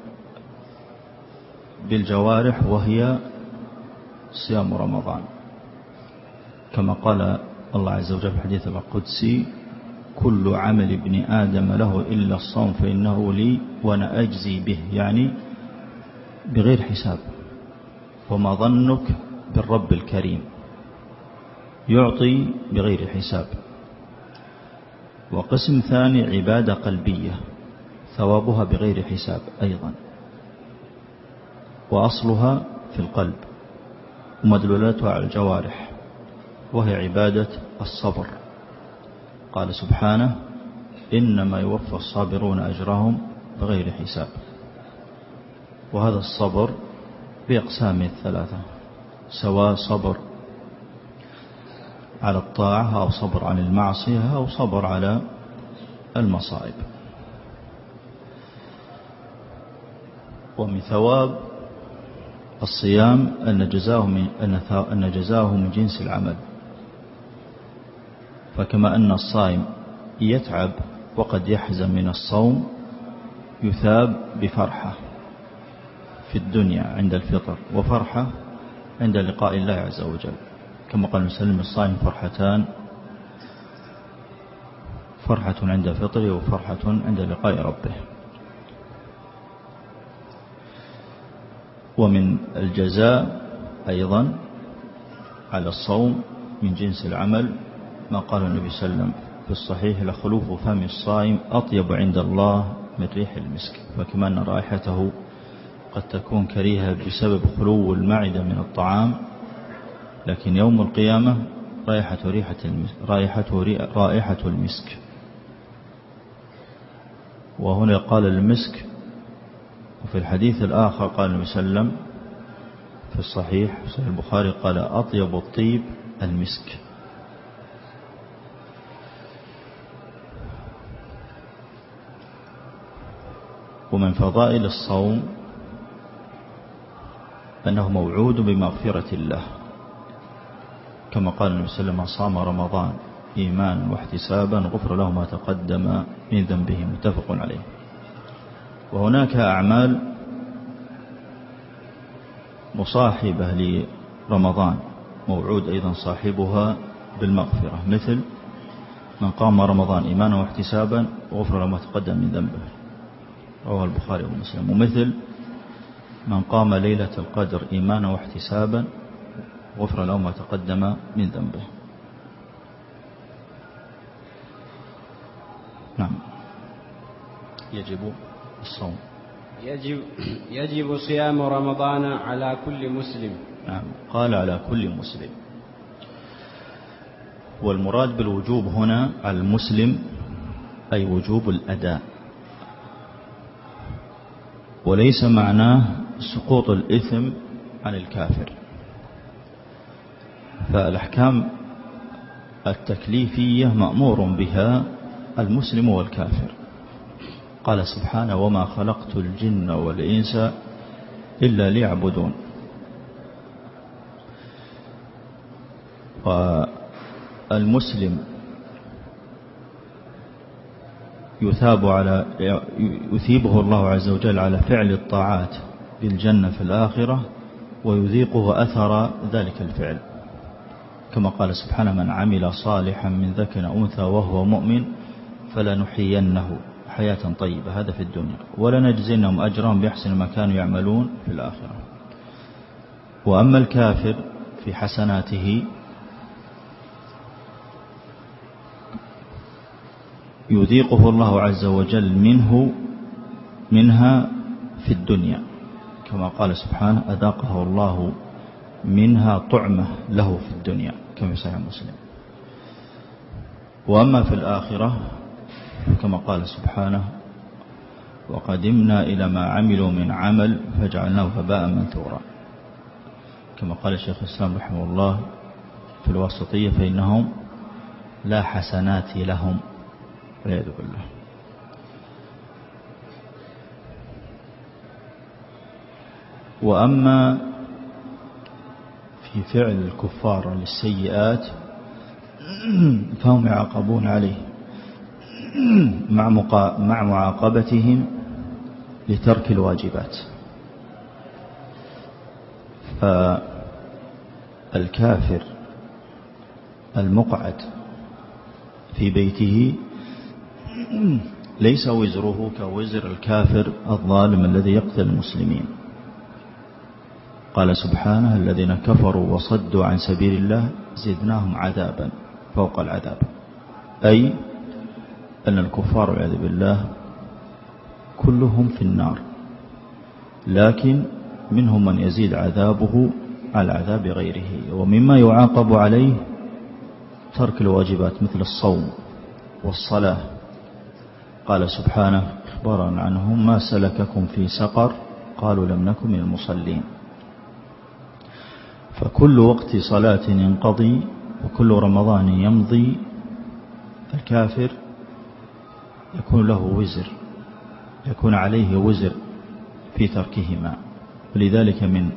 [SPEAKER 1] بالجوارح وهي صيام رمضان، كما قال الله عز وجل في الحديث القدسي: كل عمل ابن آدم له إلا الصوم فإنه لي وأنا أجزي به، يعني بغير حساب. وما ظنك بالرب الكريم يعطي بغير حساب. وقسم ثاني عبادة قلبية ثوابها بغير حساب أيضا، وأصلها في القلب ومدلولاتها على الجوارح، وهي عبادة الصبر. قال سبحانه: إنما يوفى الصابرون أجرهم بغير حساب. وهذا الصبر بأقسامه الثلاثة، سواء صبر على الطاعة أو صبر عن المعصية أو صبر على المصائب. ومن ثواب الصيام أن جزاهم أن جزاهم من جنس العمل، فكما أن الصائم يتعب وقد يحزن من الصوم يثاب بفرحة في الدنيا عند الفطر، وفرحة عند لقاء الله عز وجل، كما قال المسلم: الصائم فرحتان، فرحة عند فطره وفرحة عند لقاء ربه. ومن الجزاء أيضا على الصوم من جنس العمل ما قال النبي صلى الله عليه وسلم في الصحيح: لخلوف فم الصائم أطيب عند الله من ريح المسك. فكما أن رائحته قد تكون كريهة بسبب خلو المعدة من الطعام، لكن يوم القيامة رائحة ريحة المسك رائحة رائحة المسك. وهنا قال المسك، وفي الحديث الآخر قال النبي صلى الله عليه وسلم في الصحيح في صحيح البخاري قال: أطيب الطيب المسك. ومن فضائل الصوم أنه موعود بمغفرة الله، كما قال النبي صلى الله عليه وسلم: صام رمضان إيمانا واحتسابا غفر له ما تقدم من ذنبه، متفق عليه. وهناك أعمال مصاحبة لرمضان موعود أيضا صاحبها بالمغفرة، مثل من قام رمضان إيمانا واحتسابا غفر له ما تقدم من ذنبه، رواه البخاري ومسلم. ومثل من قام ليلة القدر إيمانا واحتسابا غفر له ما تقدم من ذنبه. نعم. يجب الصوم
[SPEAKER 2] يجب, يجب صيام رمضان على كل مسلم.
[SPEAKER 1] نعم، قال على كل مسلم. والمراد بالوجوب هنا على المسلم أي وجوب الأداء، وليس معناه سقوط الإثم عن الكافر. فالأحكام التكليفية مأمور بها المسلم والكافر. قال سبحانه: وما خلقت الجن والإنس إلا ليعبدون. والمسلم يثاب على يثيبه الله عز وجل على فعل الطاعات بالجنة في الآخرة، ويذيقه أثر ذلك الفعل، كما قال سبحانه: من عمل صالحا من ذكر أو أنثى وهو مؤمن فلنحيينه حياة طيبة، هذا في الدنيا، ولنجزينهم أجرهم بأحسن ما كانوا يعملون في الآخرة. وأما الكافر في حسناته يذيقه الله عز وجل منه منها في الدنيا، كما قال سبحانه: أذاقه الله منها طعمة له في الدنيا، كما في صحيح مسلم. وأما في الآخرة كما قال سبحانه: وقدمنا إلى ما عملوا من عمل فجعلناه هباء منثورا، كما قال الشيخ الإسلام رحمه الله في الواسطية: فإنهم لا حسنات لهم، والعياذ بالله. وأما في فعل الكفار للسيئات فهم يعاقبون عليه مع مع معاقبتهم لترك الواجبات. فالكافر المقعد في بيته ليس وزره كوزر الكافر الظالم الذي يقتل المسلمين. قال سبحانه: الذين كفروا وصدوا عن سبيل الله زدناهم عذابا فوق العذاب، أي أن الكفار والعياذ بالله كلهم في النار، لكن منهم من يزيد عذابه على عذاب غيره. ومما يعاقب عليه ترك الواجبات مثل الصوم والصلاة. قال سبحانه إخبارا عنهم: ما سلككم في سقر قالوا لم نكن من المصلين. فكل وقت صلاة ينقضي وكل رمضان يمضي الكافر يكون له وزر، يكون عليه وزر في تركهما. ولذلك من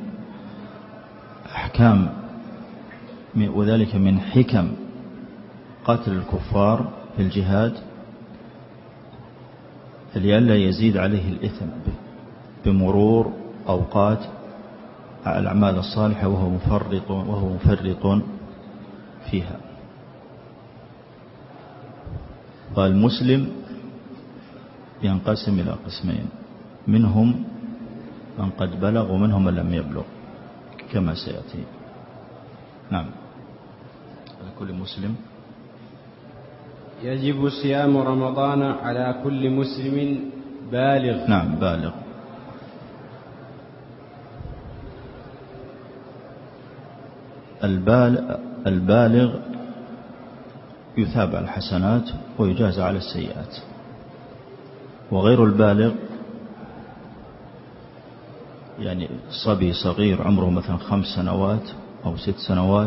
[SPEAKER 1] أحكام وذلك من حكم قتل الكفار في الجهاد لئلا يزيد عليه الإثم بمرور أوقات الأعمال الصالحة وهو مفرط وهو مفرط فيها. فالمسلم ينقسم إلى قسمين: منهم من قد بلغ ومنهم من لم يبلغ، كما سيأتي. نعم. على كل مسلم
[SPEAKER 2] يجب صيام رمضان على كل مسلم بالغ.
[SPEAKER 1] نعم، بالغ. البالغ يثاب على الحسنات ويجازى على السيئات، وغير البالغ يعني صبي صغير عمره مثلا خمس سنوات أو ست سنوات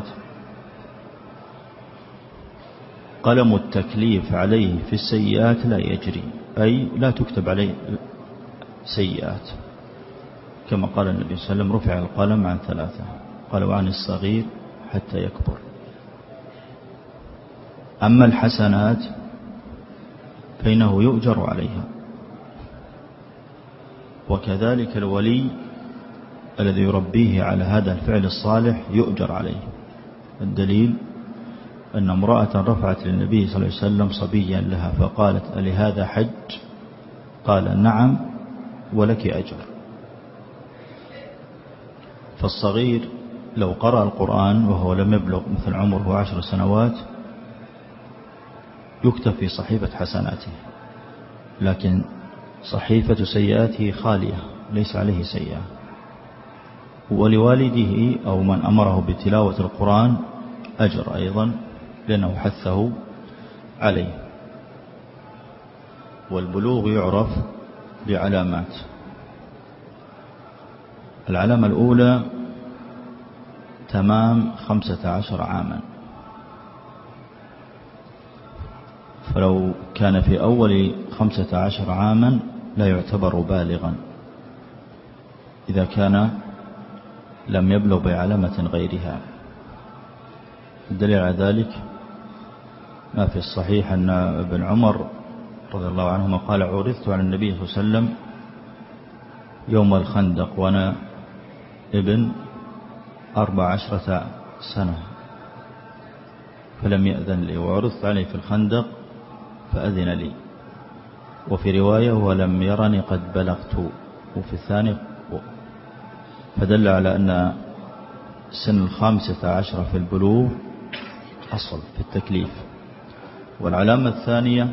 [SPEAKER 1] قلم التكليف عليه في السيئات لا يجري، أي لا تكتب عليه سيئات، كما قال النبي صلى الله عليه وسلم رفع القلم عن ثلاثة، قال وعن الصغير حتى يكبر. أما الحسنات فإنه يؤجر عليها، وكذلك الولي الذي يربيه على هذا الفعل الصالح يؤجر عليه. الدليل أن امرأة رفعت للنبي صلى الله عليه وسلم صبيا لها فقالت ألهذا حج؟ قال نعم ولك أجر. فالصغير لو قرأ القرآن وهو لم يبلغ مثل عمره عشر سنوات يكتب في صحيفة حسناته، لكن صحيفة سيئاته خالية ليس عليه سيئة. ولوالده أو من أمره بتلاوة القرآن أجر أيضا لأنه حثه عليه. والبلوغ يعرف بعلامات. العلامة الأولى تمام خمسة عشر عاما، فلو كان في أول خمسة عشر عاما لا يعتبر بالغا إذا كان لم يبلغ بعلامة غيرها. الدليل على ذلك ما في الصحيح أن ابن عمر رضي الله عنهما قال عرضت على النبي صلى الله عليه وسلم يوم الخندق وأنا ابن أربع عشرة سنة فلم يأذن لي، وعرضت عليه في الخندق فأذن لي، وفي رواية ولم يرني قد بلغت، وفي الثاني. فدل على أن سن الخامسة عشرة في البلوغ أصل في التكليف. والعلامة الثانية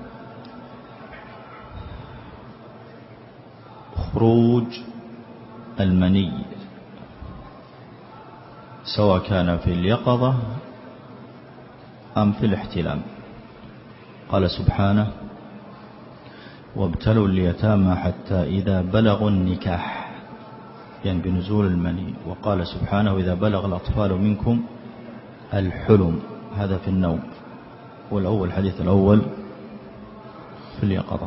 [SPEAKER 1] خروج المني سواء كان في اليقظة أم في الاحتلام. قال سبحانه وابتلوا اليتامى حتى إذا بلغوا النكاح، يعني بنزول المني. وقال سبحانه إذا بلغ الأطفال منكم الحلم، هذا في النوم، والأول الحديث الأول في اليقظة.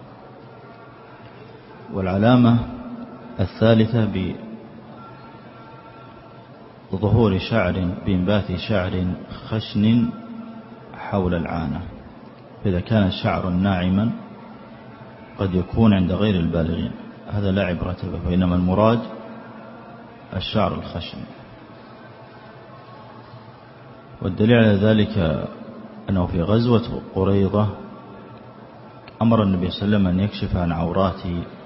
[SPEAKER 1] والعلامة الثالثة بظهور شعر بإنبات شعر خشن حول العانة. إذا كان الشعر ناعما قد يكون عند غير البالغين، هذا لا عبرة به، وإنما المراد الشعر الخشن. والدليل على ذلك أنه في غزوة قريظة أمر النبي صلى الله عليه وسلم أن يكشف عن عورات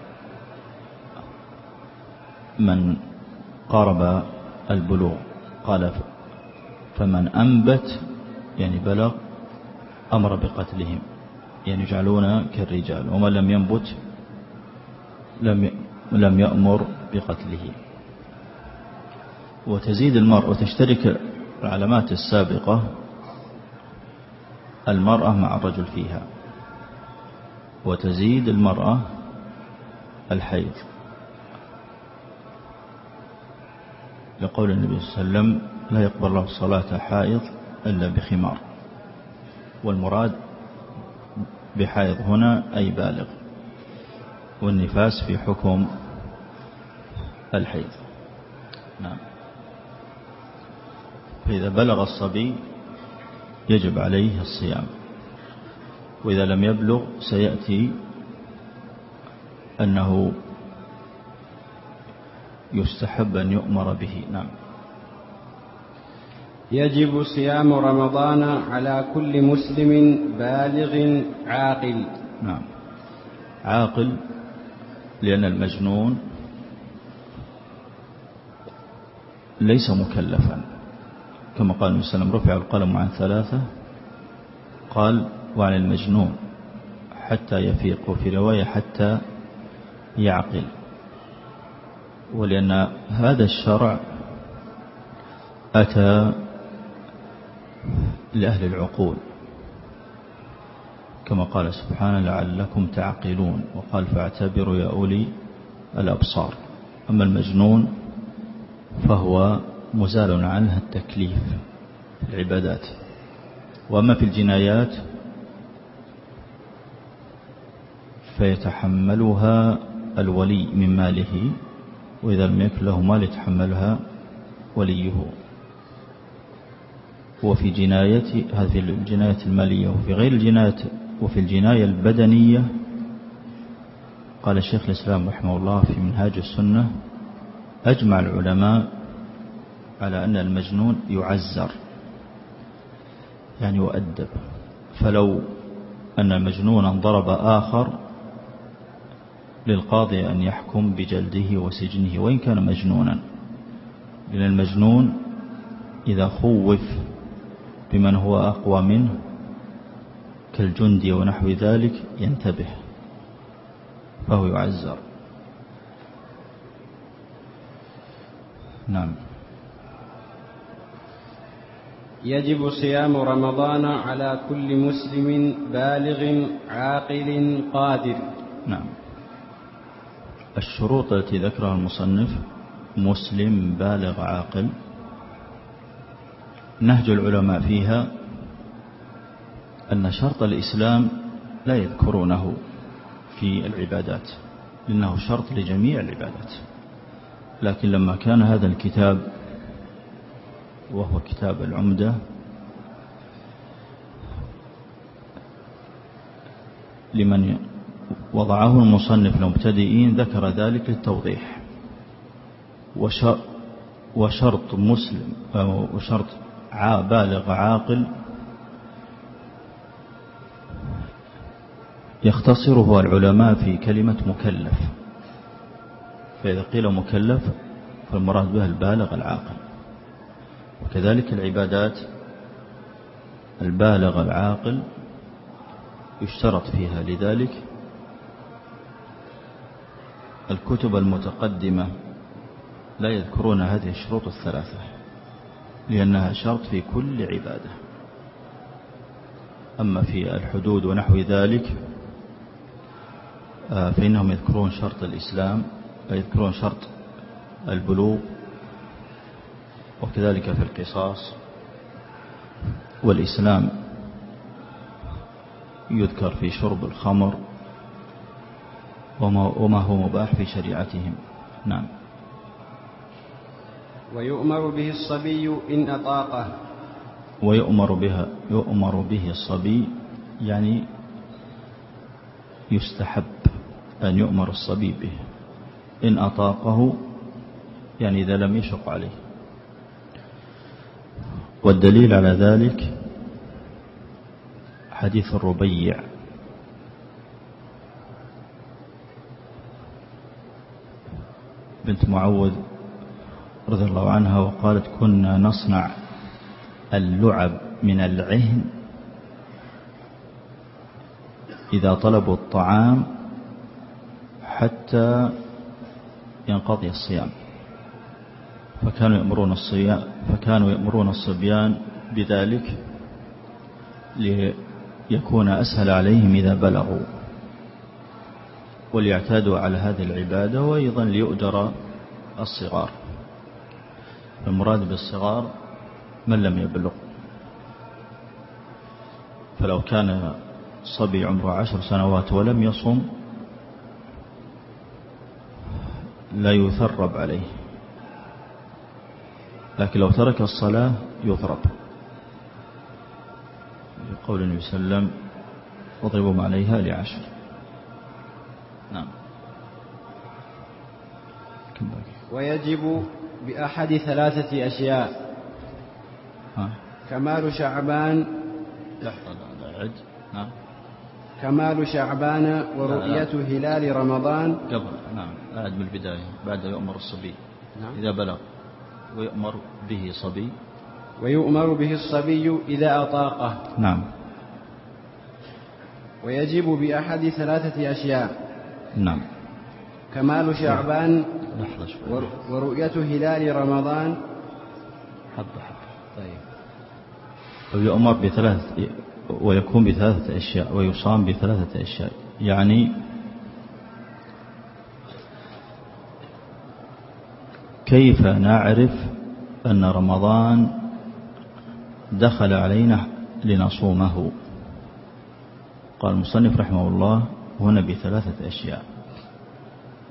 [SPEAKER 1] من قارب البلوغ. قال فمن أنبت يعني بلغ أمر بقتلهم، يعني يجعلون كالرجال، ومن لم ينبت لم لم يأمر بقتله. وتزيد المرأة وتشترك العلامات السابقة المرأة مع الرجل فيها، وتزيد المرأة الحيض لقول النبي صلى الله عليه وسلم لا يقبل الله صلاة حائض إلا بخمار. والمراد بحائض هنا أي بالغ، والنفاس في حكم الحيض. نعم. فإذا بلغ الصبي يجب عليه الصيام، وإذا لم يبلغ سيأتي أنه يستحب أن يؤمر به. نعم.
[SPEAKER 2] يجب صيام رمضان على كل مسلم بالغ عاقل.
[SPEAKER 1] نعم، عاقل، لأن المجنون ليس مكلفا، كما قال النبي صلى الله عليه وسلم رفع القلم عن ثلاثة، قال وعن المجنون حتى يفيق، وفي رواية حتى يعقل. ولأن هذا الشرع أتى لأهل العقول، كما قال سبحانه لعلكم تعقلون، وقال فاعتبروا يا أولي الأبصار. أما المجنون فهو مزال عنه التكليف في العبادات. وأما في الجنايات فيتحملها الولي من ماله، وإذا لم يكن له مال يتحملها وليه. وفي جناية هذه الجناية المالية، وفي غير الجناية وفي الجناية البدنية قال الشيخ الإسلام رحمه الله في منهاج السنة: أجمع العلماء على أن المجنون يعزر، يعني يؤدب. فلو أن مجنونا ضرب آخر للقاضي أن يحكم بجلده وسجنه وإن كان مجنونا، لأن المجنون إذا خوف بمن هو أقوى منه كالجندي ونحو ذلك ينتبه فهو يعزر. نعم.
[SPEAKER 2] يجب صيام رمضان على كل مسلم بالغ عاقل قادر.
[SPEAKER 1] نعم. الشروط التي ذكرها المصنف: مسلم بالغ عاقل. نهج العلماء فيها أن شرط الإسلام لا يذكرونه في العبادات لأنه شرط لجميع العبادات، لكن لما كان هذا الكتاب وهو كتاب العمدة لمن وضعه المصنف للمبتدئين ذكر ذلك للتوضيح. وشرط مسلم وشرط بالغ عاقل يختصره العلماء في كلمة مكلف، فإذا قيل مكلف فالمراد به البالغ العاقل. وكذلك العبادات البالغ العاقل يشترط فيها، لذلك الكتب المتقدمة لا يذكرون هذه الشروط الثلاثة لأنها شرط في كل عبادة. أما في الحدود ونحو ذلك فإنهم يذكرون شرط الإسلام، يذكرون شرط البلوغ، وكذلك في القصاص والإسلام يذكر في شرب الخمر وما هو مباح في شريعتهم. نعم.
[SPEAKER 2] ويؤمر به الصبي إن أطاقه.
[SPEAKER 1] ويؤمر بها يؤمر به الصبي، يعني يستحب أن يؤمر الصبي به إن أطاقه، يعني إذا لم يشق عليه. والدليل على ذلك حديث الربيع بنت معوذ رضي الله عنها، وقالت: كنا نصنع اللعب من العهن إذا طلبوا الطعام حتى ينقضي الصيام، فكانوا يأمرون الصيام فكانوا يأمرون الصبيان بذلك ليكون أسهل عليهم إذا بلغوا، وليعتادوا على هذه العبادة، وأيضا ليؤجر الصغار. المراد بالصغار من لم يبلغ، فلو كان صبي عمره عشر سنوات ولم يصم لا يثرب عليه، لكن لو ترك الصلاة يضرب، لقول النبي صلى الله عليه وسلم: واضربوا عليها لعشر. نعم.
[SPEAKER 2] ويجب بأحد ثلاثة أشياء:
[SPEAKER 1] ها؟
[SPEAKER 2] كمال شعبان.
[SPEAKER 1] لحظة لا عد. نعم.
[SPEAKER 2] كمال شعبان ورؤية لا لا. هلال رمضان.
[SPEAKER 1] قبل. نعم. أعد من البداية. بعد يؤمر الصبي. نعم. إذا بلغ. ويؤمر به صبي.
[SPEAKER 2] ويؤمر به الصبي إذا أطاقه.
[SPEAKER 1] نعم.
[SPEAKER 2] ويجب بأحد ثلاثة أشياء:
[SPEAKER 1] نعم.
[SPEAKER 2] كمال شعبان
[SPEAKER 1] لحظة
[SPEAKER 2] ورؤية هلال رمضان.
[SPEAKER 1] حبة حبة. طيب. ويؤمر بثلاثة، ويكون بثلاثة أشياء، ويصام بثلاثة أشياء، يعني كيف نعرف أن رمضان دخل علينا لنصومه؟ قال المصنف رحمه الله هنا بثلاثة أشياء: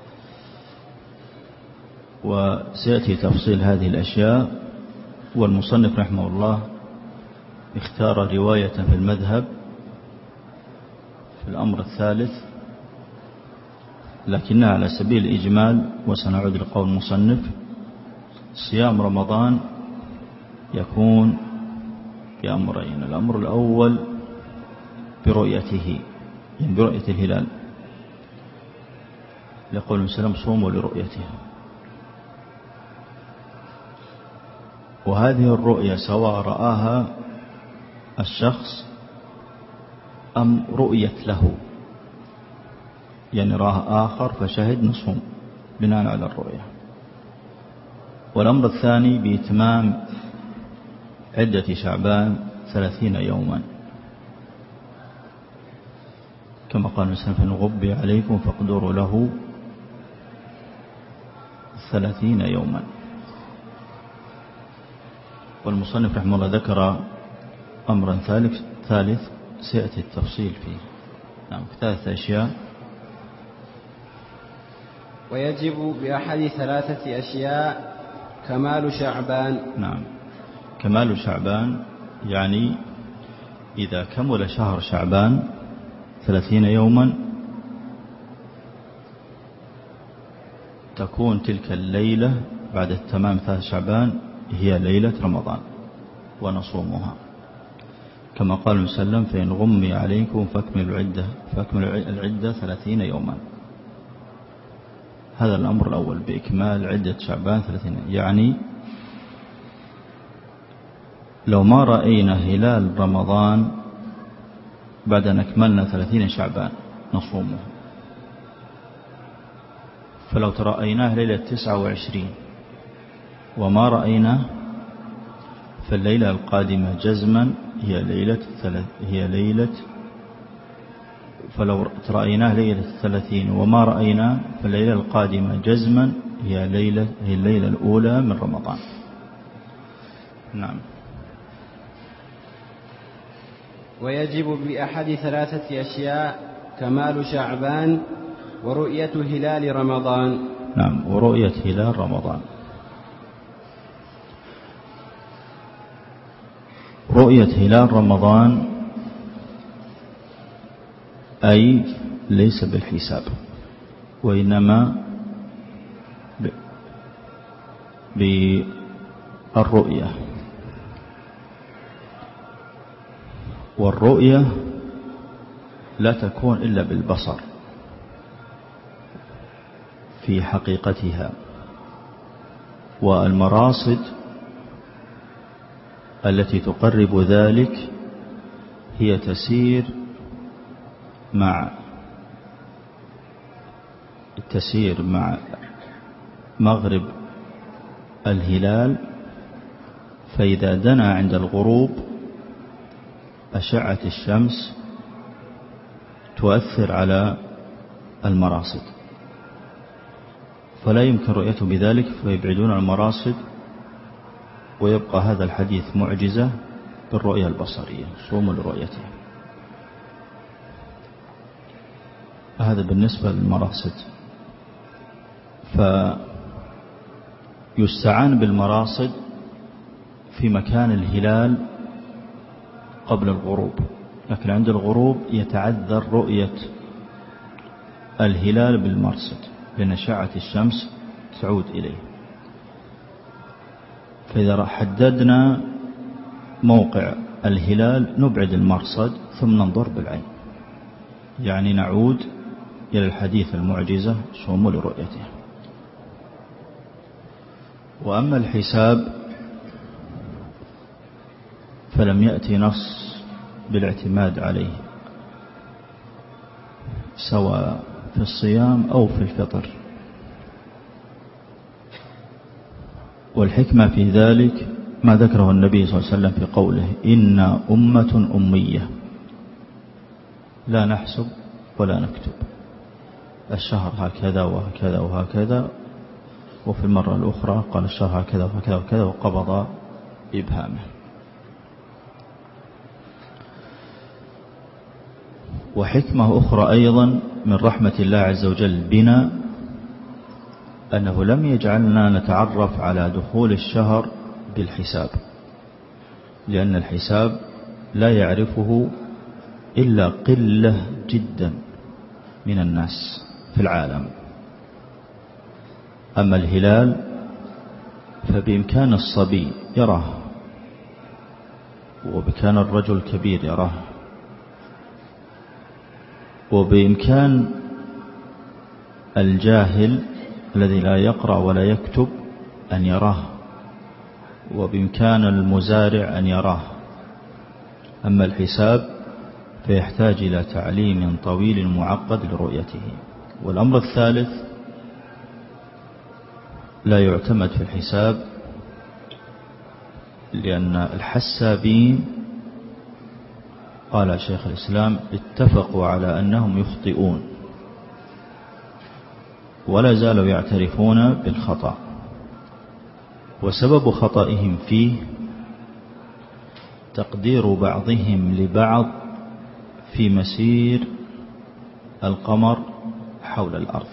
[SPEAKER 1] وسيأتي تفصيل هذه الأشياء. والمصنف رحمه الله اختار رواية في المذهب في الأمر الثالث، لكنها على سبيل الإجمال، وسنعود لقول المصنف: صيام رمضان يكون بأمرين. الأمر الأول برؤيته، يعني برؤية الهلال، لقول وسلم: صوموا لرؤيته. وهذه الرؤية سواء رآها الشخص أم رؤيت له، يعني راه آخر فشهد نصوم بناء على الرؤية. والأمر الثاني بإتمام عدة شعبان ثلاثين يوما، كما قال المسلم: فإن غبي عليكم فاقدروا له ثلاثين يوما. والمصنف رحمه الله ذكر أمرا ثالث ثالث سيأتي التفصيل فيه. نعم، ثلاثة أشياء.
[SPEAKER 2] ويجب بأحد ثلاثة أشياء كمال شعبان.
[SPEAKER 1] نعم، كمال شعبان يعني إذا كمل شهر شعبان ثلاثين يوما تكون تلك الليلة بعد التمام ثلاث شعبان هي ليلة رمضان ونصومها، كما قال المسلم: فإن غمي عليكم فاكملوا العدة فاكملوا العدة ثلاثين يوما. هذا الأمر الأول بإكمال عدة شعبان ثلاثين، يعني لو ما رأينا هلال رمضان بعد أن أكملنا ثلاثين شعبان نصومه، فلو ترأيناه ليلة تسعة وعشرين وما رأيناه فالليلة القادمة جزما هي ليلة هي ليلة فلو ترأيناه ليلة الثلاثين وما رأيناه فالليلة القادمة جزما هي ليلة هي الليلة الأولى من رمضان. نعم.
[SPEAKER 2] ويجب بأحد ثلاثة أشياء كمال شعبان ورؤية هلال رمضان.
[SPEAKER 1] نعم، ورؤية هلال رمضان. رؤية هلال رمضان أي ليس بالحساب، وإنما بالرؤية. والرؤية لا تكون إلا بالبصر في حقيقتها، والمراصد التي تقرب ذلك هي تسير مع تسير مع مغرب الهلال، فإذا دنا عند الغروب أشعة الشمس تؤثر على المراصد، فلا يمكن رؤيته بذلك، فيبعدون المراصد، ويبقى هذا الحديث معجزة بالرؤية البصرية: صوموا لرؤيته. هذا بالنسبة للمراصد. فيستعان بالمراصد في مكان الهلال قبل الغروب، لكن عند الغروب يتعذر رؤية الهلال بالمرصد لأن أشعة الشمس تعود إليه. فإذا حددنا موقع الهلال نبعد المرصد ثم ننظر بالعين، يعني نعود إلى الحديث المعجزة: صوموا لرؤيته. وأما الحساب فلم يأتي نص بالاعتماد عليه سواء في الصيام أو في الفطر، والحكمة في ذلك ما ذكره النبي صلى الله عليه وسلم في قوله: إنا أمة أمية لا نحسب ولا نكتب، الشهر هكذا وهكذا وهكذا، وفي المرة الأخرى قال الشهر هكذا وهكذا وهكذا وقبض إبهامه. وحكمة أخرى أيضا من رحمة الله عز وجل بنا أنه لم يجعلنا نتعرف على دخول الشهر بالحساب، لأن الحساب لا يعرفه إلا قلة جدا من الناس في العالم. أما الهلال فبإمكان الصبي يراه، وبإمكان الرجل الكبير يراه، وبإمكان الجاهل الذي لا يقرأ ولا يكتب أن يراه، وبإمكان المزارع أن يراه. أما الحساب فيحتاج إلى تعليم طويل معقد لرؤيته. والأمر الثالث، لا يعتمد في الحساب، لأن الحسابين قال شيخ الإسلام اتفقوا على أنهم يخطئون ولا زالوا يعترفون بالخطأ، وسبب خطئهم فيه تقدير بعضهم لبعض في مسير القمر حول الأرض.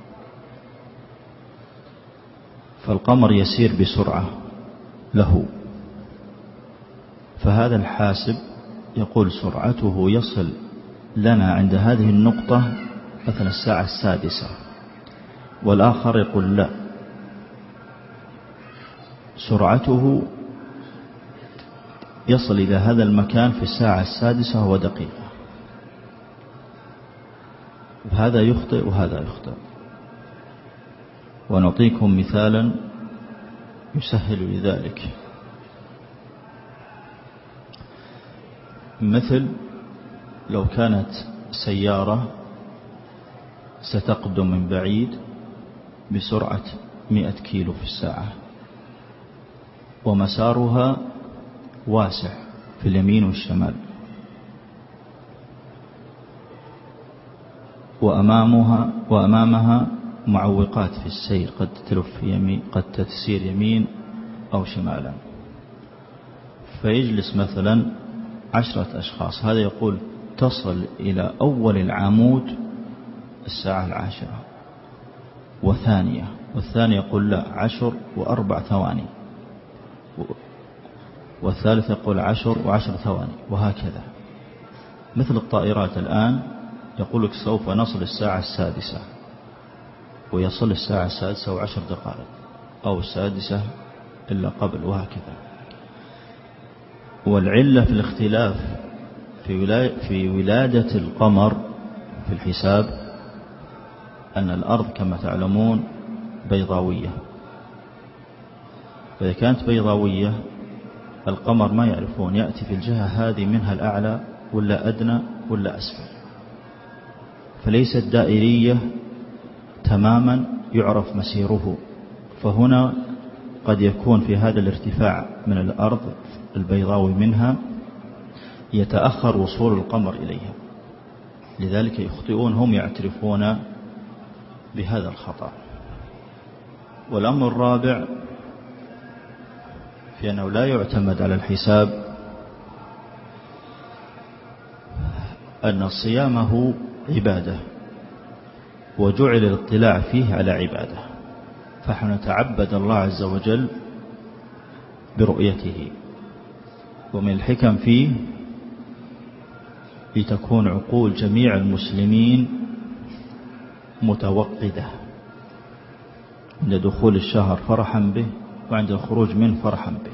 [SPEAKER 1] فالقمر يسير بسرعة له، فهذا الحاسب يقول سرعته يصل لنا عند هذه النقطة مثلا الساعة السادسة، والآخر يقول لا، سرعته يصل إلى هذا المكان في الساعة السادسة ودقيقة. وهذا يخطئ وهذا يخطئ. ونعطيكم مثالا يسهل لذلك. مثل لو كانت سيارة ستقدم من بعيد بسرعة مئة كيلو في الساعة، ومسارها واسع في اليمين والشمال، وأمامها وأمامها معوقات في السير قد تلف يمين قد تسير يمين أو شمالا، فيجلس مثلا عشرة أشخاص، هذا يقول تصل إلى أول العمود الساعة العاشرة وثانية، والثاني يقول لا عشر وأربع ثواني، والثالث يقول عشر وعشر ثواني، وهكذا. مثل الطائرات الآن يقول لك سوف نصل الساعة السادسة، ويصل الساعة السادسة وعشر دقائق أو السادسة إلا قبل، وهكذا. والعلة في الاختلاف في ولادة القمر في الحساب أن الأرض كما تعلمون بيضاوية، فإذا كانت بيضاوية القمر ما يعرفون يأتي في الجهة هذه منها الأعلى ولا أدنى ولا أسفل، فليست دائرية تماما يعرف مسيره. فهنا قد يكون في هذا الارتفاع من الأرض البيضاوي منها يتأخر وصول القمر إليها، لذلك يخطئون، هم يعترفون بهذا الخطأ. والأمر الرابع في أنه لا يعتمد على الحساب أن صيامه عبادة، وجعل الاطلاع فيه على عبادة، فنحن نتعبد الله عز وجل برؤيته. ومن الحكم فيه لتكون عقول جميع المسلمين متوقدة عند دخول الشهر فرحا به، وعند الخروج منه فرحا به.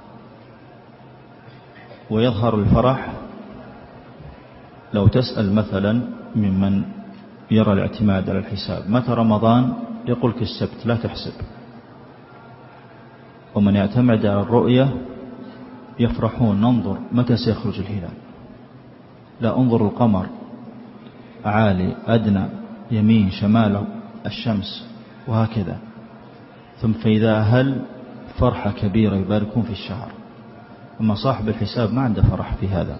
[SPEAKER 1] ويظهر الفرح لو تسأل مثلا ممن يرى الاعتماد على الحساب متى رمضان، يقول لك السبت، لا تحسب. ومن يعتمد على الرؤية يفرحون، ننظر متى سيخرج الهلال، لا انظر القمر عالي أدنى يمين شمال الشمس، وهكذا. ثم فإذا هل فرحة كبيرة يباركون في الشهر. أما صاحب الحساب ما عنده فرح في هذا،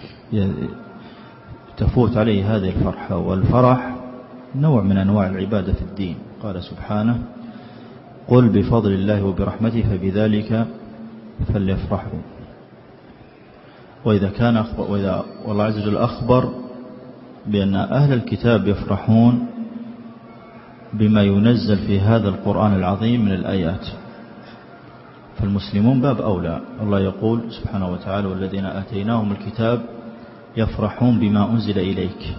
[SPEAKER 1] تفوت عليه هذه الفرحة. والفرح نوع من أنواع العبادة في الدين. قال سبحانه قل بفضل الله وبرحمته فبذلك فليفرحوا. وإذا كان أخبر وإذا والله عز وجل أخبر بأن أهل الكتاب يفرحون بما ينزل في هذا القرآن العظيم من الآيات. فالمسلمون باب أولى. الله يقول سبحانه وتعالى: والذين آتيناهم الكتاب يفرحون بما أنزل إليك.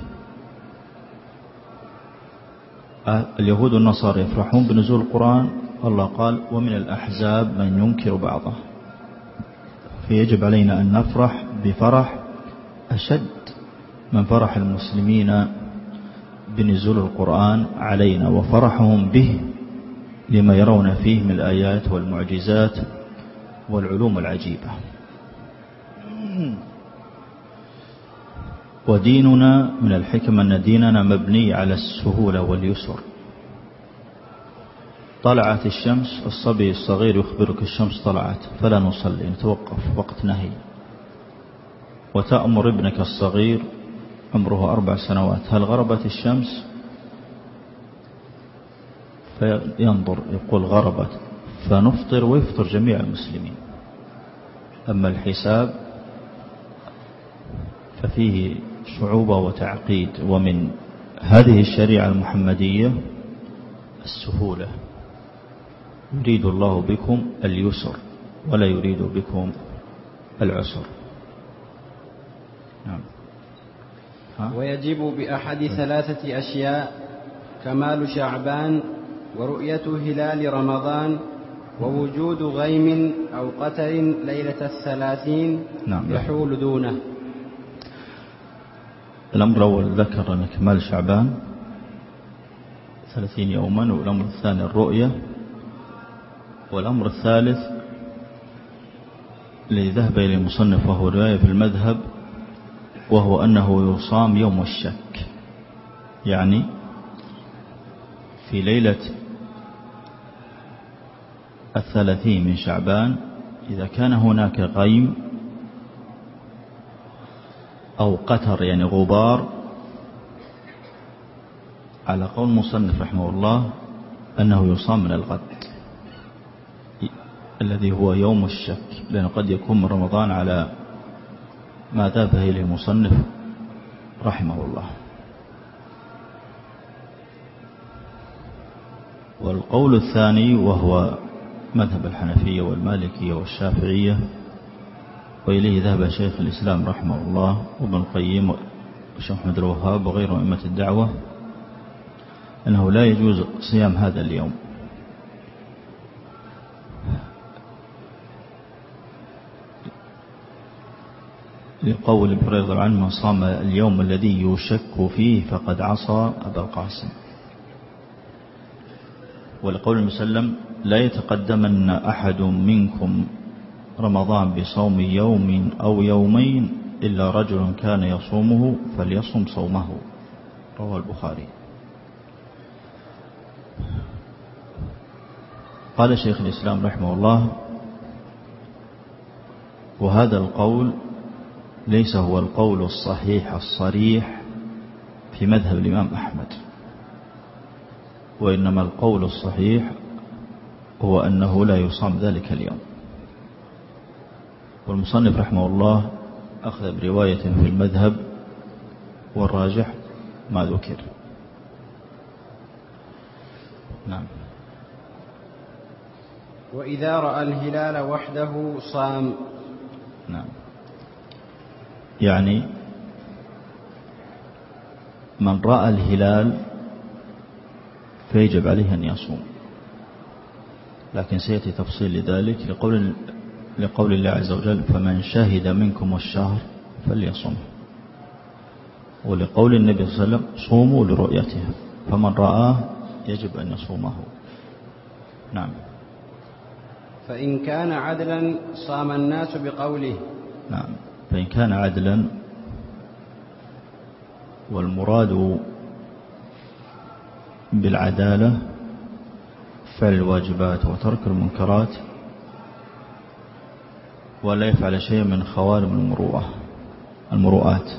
[SPEAKER 1] اليهود والنصارى يفرحون بنزول القرآن، الله قال: ومن الأحزاب من ينكر بعضه. فيجب علينا أن نفرح بفرح أشد من فرح المسلمين بنزول القرآن علينا وفرحهم به لما يرون فيه من الآيات والمعجزات والعلوم العجيبة. وديننا من الحكمة أن ديننا مبني على السهولة واليسر. طلعت الشمس، الصبي الصغير يخبرك الشمس طلعت فلا نصلي، نتوقف وقت نهي. وتأمر ابنك الصغير عمره أربع سنوات: هل غربت الشمس؟ فينظر يقول غربت، فنفطر ويفطر جميع المسلمين. أما الحساب ففيه صعوبة وتعقيد. ومن هذه الشريعة المحمدية السهولة. يريد الله بكم اليسر ولا يريد بكم العسر. نعم.
[SPEAKER 2] ويجب بأحد ثلاثة أشياء: كمال شعبان، ورؤية هلال رمضان، ووجود غيم أو قتر ليلة الثلاثين
[SPEAKER 1] نعم.
[SPEAKER 2] يحول دونه.
[SPEAKER 1] الأمر الأول ذكر أن كمال شعبان ثلاثين يوما، والأمر الثاني الرؤية، والأمر الثالث الذي ذهب إليه المصنف وهو رواية في المذهب، وهو أنه يصام يوم الشك، يعني في ليلة الثلاثين من شعبان إذا كان هناك غيم أو قتر يعني غبار، على قول المصنف رحمه الله أنه يصام من الغد الذي هو يوم الشك، لأنه قد يكون من رمضان على ما ذهب إليه المصنف رحمه الله. والقول الثاني وهو مذهب الحنفية والمالكية والشافعية، وإليه ذهب شيخ الإسلام رحمه الله وابن القيم والشيخ محمد الوهاب وغيره من أئمة الدعوة، أنه لا يجوز صيام هذا اليوم، لقول ابن هريرة رضي الله عنه: من صام اليوم الذي يشك فيه فقد عصى أبا القاسم. ولقول المسلم: لا يتقدمن أحد منكم رمضان بصوم يوم أو يومين إلا رجل كان يصومه فليصم صومه، رواه البخاري. قال شيخ الإسلام رحمه الله: وهذا القول ليس هو القول الصحيح الصريح في مذهب الإمام أحمد، وإنما القول الصحيح هو أنه لا يصام ذلك اليوم. والمصنف رحمه الله أخذ برواية في المذهب، والراجح ما ذكر. نعم.
[SPEAKER 2] وإذا رأى الهلال وحده صام.
[SPEAKER 1] نعم. يعني من رأى الهلال فيجب عليه أن يصوم، لكن سيأتي تفصيل لذلك لقول, لقول الله عز وجل: فمن شهد منكم الشهر فليصم، ولقول النبي صلى الله عليه وسلم: صوموا لرؤيته، فمن رآه يجب أن يصومه. نعم.
[SPEAKER 2] فإن كان عدلا صام الناس بقوله.
[SPEAKER 1] نعم. فإن كان عدلا، والمراد بالعدالة فعل الواجبات وترك المنكرات، ولا يفعل شيء من خوارم المروءة المروءات.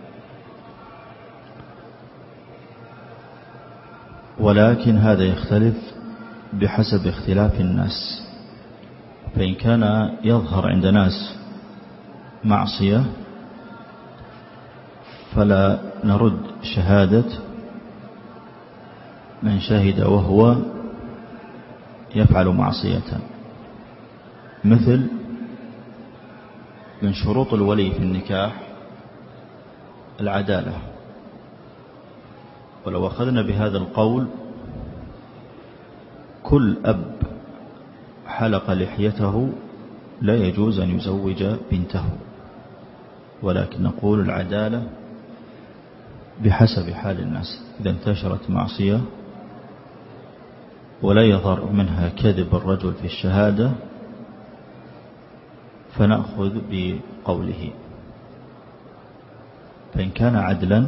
[SPEAKER 1] ولكن هذا يختلف بحسب اختلاف الناس. فإن كان يظهر عند ناس معصية فلا نرد شهادة من شهد وهو يفعل معصية، مثل من شروط الولي في النكاح العدالة. ولو أخذنا بهذا القول كل أب حلق لحيته لا يجوز أن يزوج بنته، ولكن نقول العدالة بحسب حال الناس. إذا انتشرت معصية ولا يظهر منها كذب الرجل في الشهادة فنأخذ بقوله، فإن كان عدلا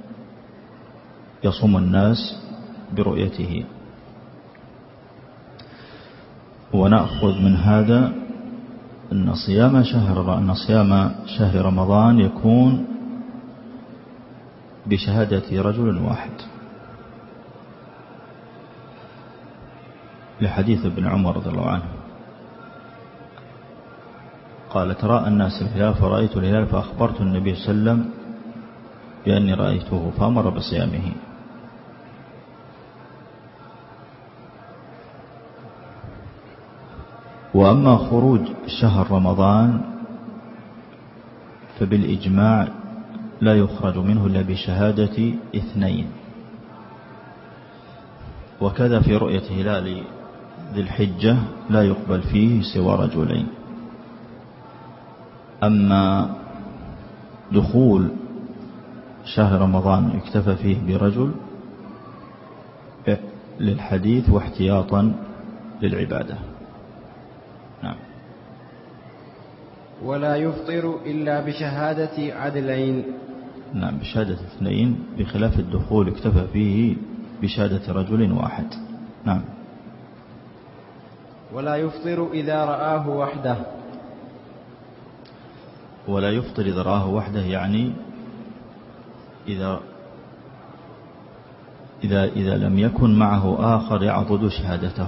[SPEAKER 1] يصوم الناس برؤيته. ونأخذ من هذا أن صيام شهر أن صيام شهر رمضان يكون بشهادة رجل واحد، لحديث ابن عمر رضي الله عنه قال: تراءى الناس الهلال فرأيت الهلال فأخبرت النبي صلى الله عليه وسلم بأني رأيته فأمر بصيامه. وأما خروج شهر رمضان فبالإجماع لا يخرج منه إلا بشهادة اثنين، وكذا في رؤية هلال ذي الحجة لا يقبل فيه سوى رجلين. أما دخول شهر رمضان يكتفى فيه برجل للحديث واحتياطا للعبادة. نعم.
[SPEAKER 2] ولا يفطر إلا بشهادة عدلين.
[SPEAKER 1] نعم، بشهادة اثنين، بخلاف الدخول اكتفى فيه بشهادة رجل واحد. نعم.
[SPEAKER 2] ولا يفطر إذا رآه وحده.
[SPEAKER 1] ولا يفطر إذا رآه وحده، يعني إذا إذا إذا لم يكن معه آخر يعضد شهادته.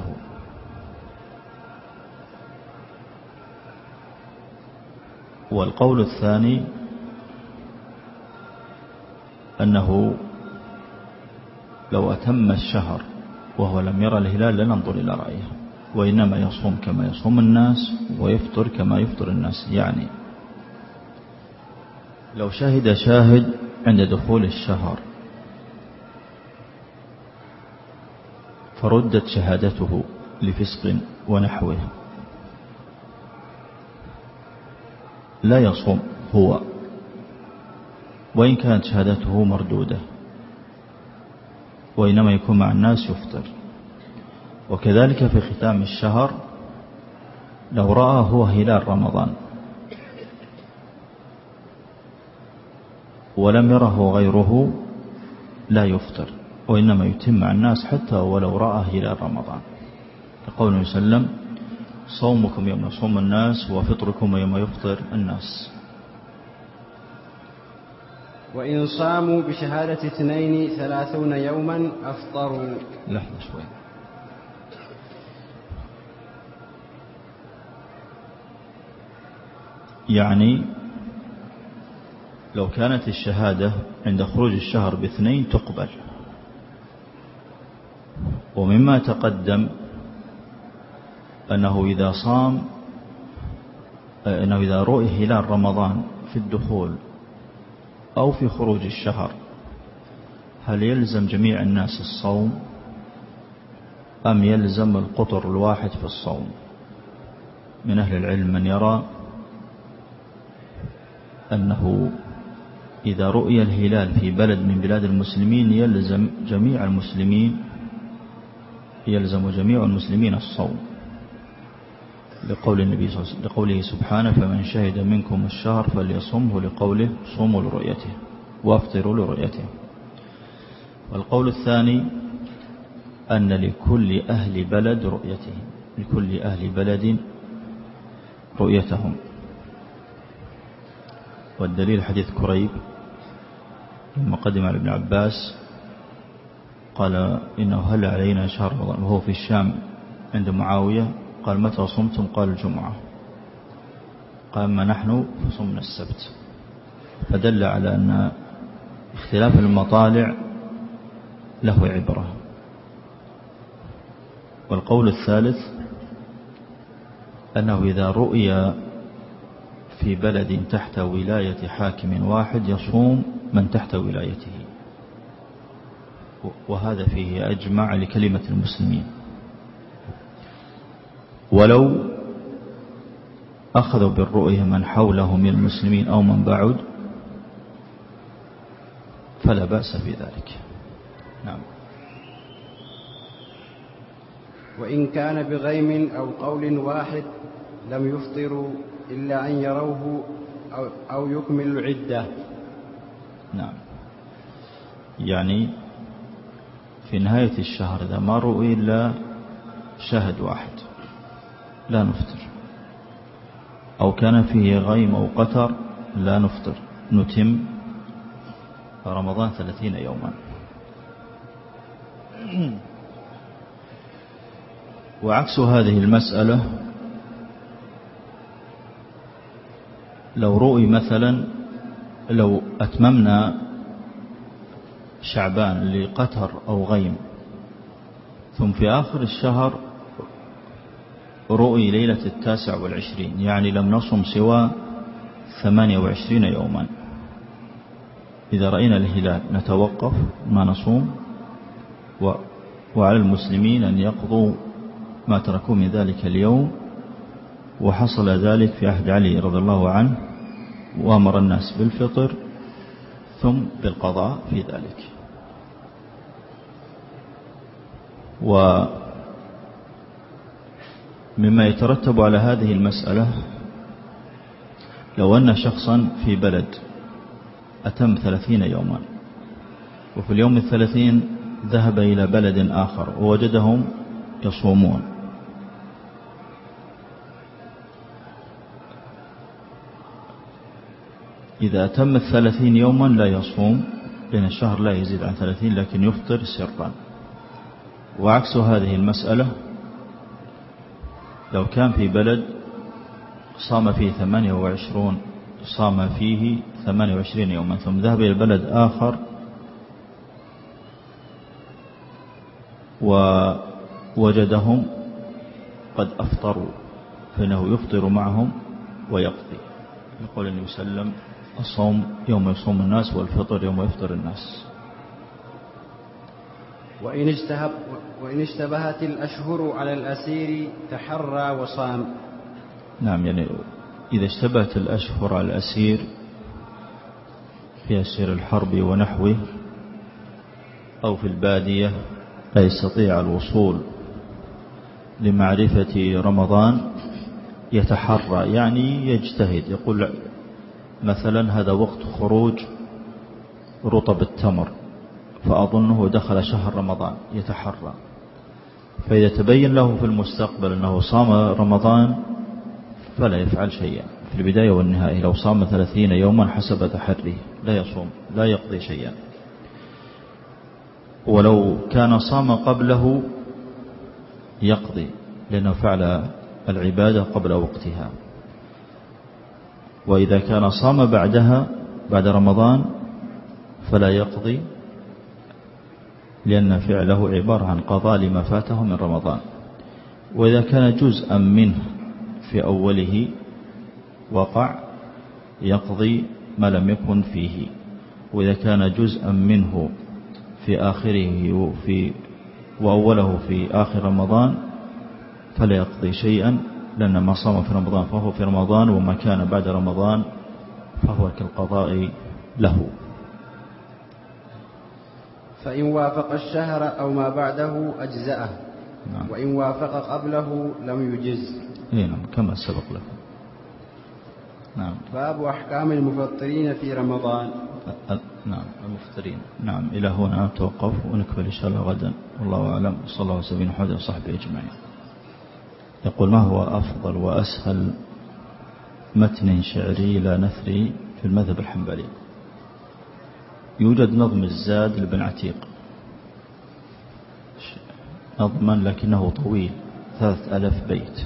[SPEAKER 1] والقول الثاني أنه لو أتم الشهر وهو لم يرى الهلال لا ننظر إلى رأيه، وإنما يصوم كما يصوم الناس ويفطر كما يفطر الناس. يعني لو شهد شاهد عند دخول الشهر فردت شهادته لفسق ونحوه لا يصوم هو، وإن كانت شهادته مردودة، وإنما يكون مع الناس يفطر. وكذلك في ختام الشهر لو رأى هو هلال رمضان ولم يره غيره لا يفطر، وإنما يتم مع الناس حتى ولو رأى هلال رمضان، يقول النبي صلى الله عليه وسلم: صومكم يوم يصوم الناس وفطركم يوم يفطر الناس.
[SPEAKER 2] وإن صاموا بشهادة اثنين ثلاثون يوما أفطروا.
[SPEAKER 1] لحظة شوي. يعني لو كانت الشهادة عند خروج الشهر باثنين تقبل. ومما تقدم أنه إذا صام أنه إذا رؤي هلال رمضان في الدخول أو في خروج الشهر هل يلزم جميع الناس الصوم أم يلزم القطر الواحد في الصوم؟ من أهل العلم من يرى أنه إذا رؤي الهلال في بلد من بلاد المسلمين يلزم جميع المسلمين يلزم جميع المسلمين الصوم، لقول النبي صلى الله عليه وسلم لقوله سبحانه: فمن شهد منكم الشهر فليصمه، لقوله: صوموا لرؤيته وافطروا لرؤيته. والقول الثاني أن لكل أهل بلد رؤيته، لكل أهل بلد رؤيتهم. والدليل حديث كريب لما قدم على ابن عباس قال: إنه هل علينا شهر رمضان، وهو في الشام عند معاوية، قال: متى صمتم؟ قال: الجمعة. قال: ما نحن فصمنا السبت. فدل على أن اختلاف المطالع له عبرة، والقول الثالث أنه إذا رؤي في بلد تحت ولاية حاكم واحد يصوم من تحت ولايته، وهذا فيه أجمع لكلمة المسلمين. ولو أخذوا بالرؤية من حوله من المسلمين أو من بعد فلا بأس في ذلك. نعم.
[SPEAKER 2] وإن كان بغيم أو قول واحد لم يفطروا إلا أن يروه أو, أو يكمل العدة.
[SPEAKER 1] نعم، يعني في نهاية الشهر إذا ما رؤي إلا شهد واحد لا نفطر، أو كان فيه غيم أو قتر لا نفطر، نتم رمضان ثلاثين يوما. وعكس هذه المسألة لو رؤي مثلا، لو أتممنا شعبان لقتر أو غيم ثم في آخر الشهر رؤي ليلة التاسع والعشرين، يعني لم نصم سوى ثمانية وعشرين يوما، إذا رأينا الهلال نتوقف ما نصوم، وعلى المسلمين أن يقضوا ما تركوا من ذلك اليوم. وحصل ذلك في عهد علي رضي الله عنه، وأمر الناس بالفطر ثم بالقضاء في ذلك. ومما يترتب على هذه المسألة لو أن شخصا في بلد أتم ثلاثين يوما وفي اليوم الثلاثين ذهب إلى بلد آخر ووجدهم يصومون، إذا أتم الثلاثين يوما لا يصوم، لأن الشهر لا يزيد عن ثلاثين، لكن يفطر سرا. وعكس هذه المسألة لو كان في بلد صام فيه ثمانية وعشرون صام فيه ثمانية وعشرين يوما ثم ذهب إلى بلد آخر ووجدهم قد أفطروا فإنه يفطر معهم ويقضي. يقول النبي صلى الله عليه وسلم: الصوم يوم يصوم الناس والفطر يوم يفطر الناس.
[SPEAKER 2] وإن, اشتهب وإن اشتبهت الأشهر على الأسير تحرى وصام.
[SPEAKER 1] نعم، يعني إذا اشتبهت الأشهر على الأسير في أسير الحرب ونحوه أو في البادية لا يستطيع الوصول لمعرفة رمضان يتحرى، يعني يجتهد، يقول مثلا هذا وقت خروج رطب التمر فأظنه دخل شهر رمضان، يتحرى. فإذا تبين له في المستقبل أنه صام رمضان فلا يفعل شيئا في البداية والنهاية. لو صام ثلاثين يوما حسب تحريه لا يصوم، لا يقضي شيئا. ولو كان صام قبله يقضي، لأنه فعل العبادة قبل وقتها. وإذا كان صام بعدها بعد رمضان فلا يقضي، لأن فعله عبارة عن قضاء لما فاته من رمضان. وإذا كان جزءا منه في أوله وقع يقضي ما لم يكن فيه، وإذا كان جزءا منه في آخره وفي وأوله في آخر رمضان فلا يقضي شيئا، لأن ما صام في رمضان فهو في رمضان، وما كان بعد رمضان فهو كالقضاء له.
[SPEAKER 2] فإن وافق الشهر أو ما بعده أجزأه. نعم. وإن وافق قبله لم يجز.
[SPEAKER 1] نعم، كما سبق لكم. نعم.
[SPEAKER 2] باب أحكام المفطرين في رمضان.
[SPEAKER 1] نعم، المفطرين. نعم، إلى هنا نتوقف ونكمل إن شاء الله غدا، والله أعلم. صلى الله عليه وسلم وصحبه أجمعين. يقول: ما هو أفضل وأسهل متن شعري لا نثري في المذهب الحنبلي؟ يوجد نظم الزاد لابن عتيق، نظما لكنه طويل ثلاثة ألاف بيت.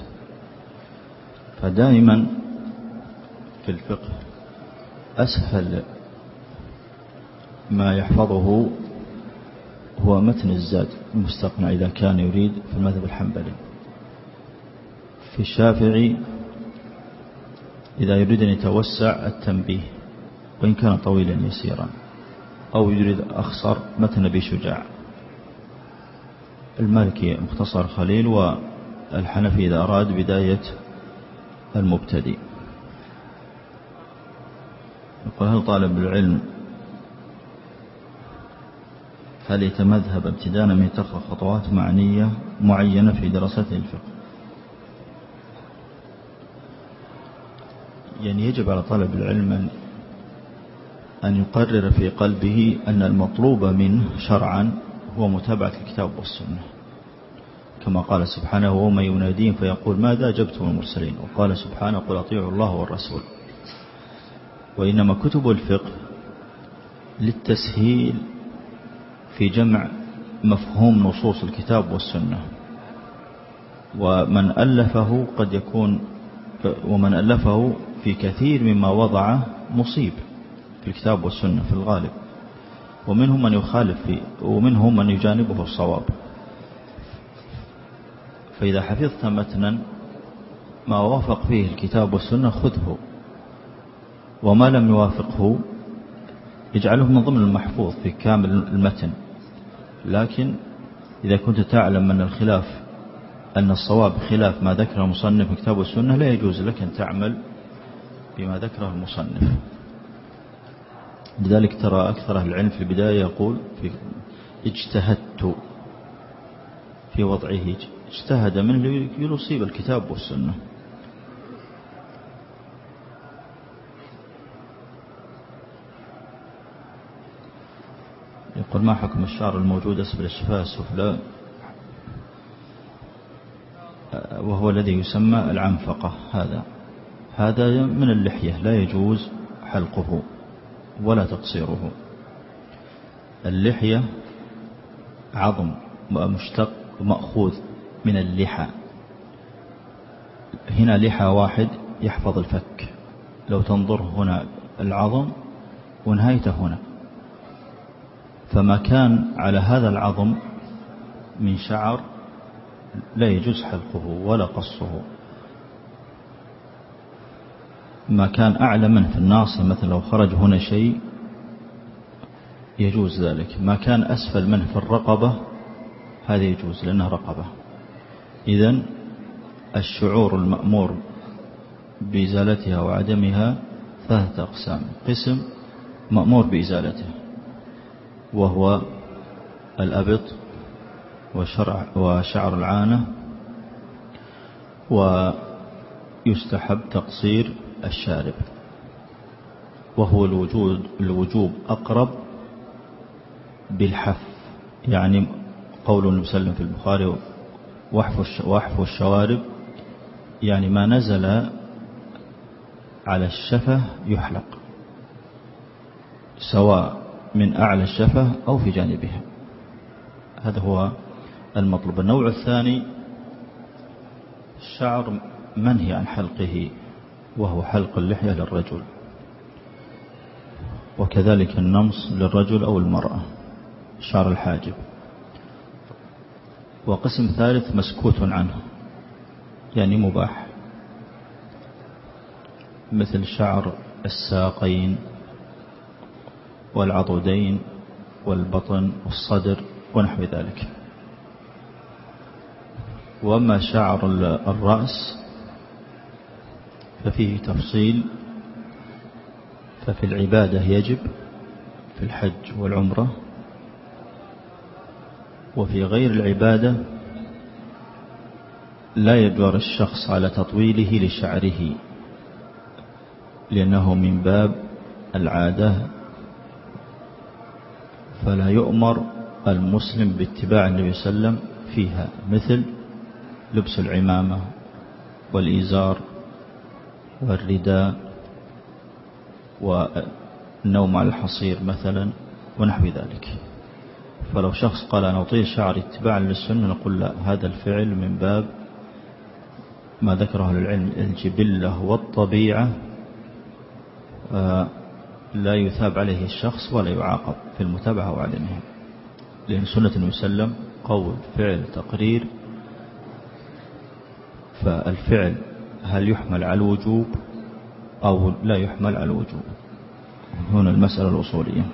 [SPEAKER 1] فدائما في الفقه أسهل ما يحفظه هو متن الزاد المستقنع إذا كان يريد في المذهب الحنبلي. في الشافعي إذا يريد أن يتوسع التنبيه وإن كان طويلا يسيرا، أو يريد أخصر متن أبي شجاع. المالكي مختصر خليل، والحنفي إذا أراد بداية المبتدئ. يقول: هل طالب العلم هل يتمذهب ابتداء من يتخذ خطوات معنية معينة في دراسته الفقه؟ يعني يجب على طالب العلم أن يقرر في قلبه أن المطلوب منه شرعا هو متابعة الكتاب والسنة، كما قال سبحانه: وما ينادين فيقول ماذا أجبتم المرسلين. وقال سبحانه: قل أطيعوا الله والرسول. وإنما كتب الفقه للتسهيل في جمع مفهوم نصوص الكتاب والسنة، ومن ألفه قد يكون ومن ألفه في كثير مما وضعه مصيب في الكتاب والسنة في الغالب، ومنهم من يخالف فيه ومنهم من يجانبه الصواب. فإذا حفظت متنا ما وافق فيه الكتاب والسنة خذه، وما لم يوافقه اجعله من ضمن المحفوظ في كامل المتن. لكن إذا كنت تعلم أن الخلاف أن الصواب خلاف ما ذكره المصنف في الكتاب والسنة لا يجوز لك أن تعمل بما ذكره المصنف. لذلك ترى أكثر أهل العلم في البداية يقول في اجتهدت في وضعه، اجتهد منه ليصيب الكتاب والسنة. يقول: ما حكم الشعر الموجود أسفل الشفاه السفلى وهو الذي يسمى العنفقة؟ هذا هذا من اللحية، لا يجوز حلقه ولا تقصيره. اللحية عظم مشتق مأخوذ من اللحى. هنا لحى واحد يحفظ الفك، لو تنظر هنا العظم ونهايته هنا، فما كان على هذا العظم من شعر لا يجوز حلقه ولا قصه. ما كان أعلى منه في الناصية مثلا لو خرج هنا شيء يجوز ذلك. ما كان أسفل منه في الرقبة هذا يجوز لأنها رقبة. إذن الشعور المأمور بإزالتها وعدمها ثلاثة أقسام: قسم مأمور بإزالته وهو الأبط وشرع وشعر العانة، ويستحب تقصير الشارب، وهو الوجود الوجوب أقرب بالحف، يعني قول النبي صلى الله عليه وسلم في البخاري: وحف الشوارب، يعني ما نزل على الشفة يحلق، سواء من أعلى الشفة أو في جانبها. هذا هو المطلوب. النوع الثاني الشعر منهي عن حلقه، وهو حلق اللحية للرجل، وكذلك النمص للرجل أو المرأة، شعر الحاجب. وقسم ثالث مسكوت عنه، يعني مباح، مثل شعر الساقين والعضدين والبطن والصدر ونحو ذلك. وأما شعر الرأس ففيه تفصيل، ففي العبادة يجب في الحج والعمرة، وفي غير العبادة لا يجبر الشخص على تطويله لشعره، لأنه من باب العادة، فلا يؤمر المسلم باتباع النبي صلى الله عليه وسلم فيها، مثل لبس العمامة والإزار والرداء والنوم على الحصير مثلا ونحو ذلك. فلو شخص قال أنا أطيل شعري اتباعا للسنة نقول لا، هذا الفعل من باب ما ذكره العلم الجبلة والطبيعة، لا يثاب عليه الشخص ولا يعاقب في المتابعة وعدمها. لأن سنة النبي صلى الله عليه وسلم قول فعل تقرير، فالفعل هل يحمل على الوجوب أو لا يحمل على الوجوب؟ هنا المسألة الأصولية.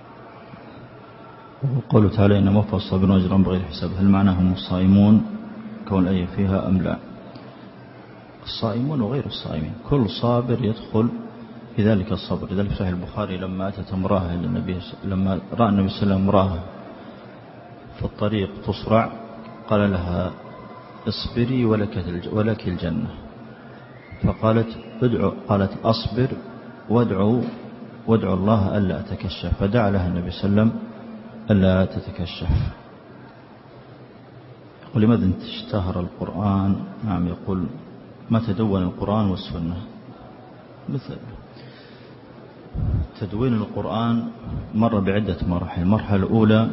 [SPEAKER 1] وقوله تعالى إنما وفى الصابرون أجرهم بغير حساب، هل معناه هم الصائمون كون الآية فيها أم لا؟ الصائمون وغير الصائمين، كل صابر يدخل في ذلك الصبر. لذلك في صحيح البخاري لما أتت امرأة للنبي، لما رأى النبي صلى الله عليه وسلم امرأة في الطريق تصرع قال لها اصبري ولك الجنة، فقالت ادعو، قالت أصبر وادعو وادعو الله ألا أتكشف، فدعا لها النبي صلى الله عليه وسلم ألا تتكشف. يقول لماذا اشتهر القرآن؟ نعم، يقول ما تدون القرآن والسنة. مثل تدوين القرآن مر بعدة مراحل. المرحلة الأولى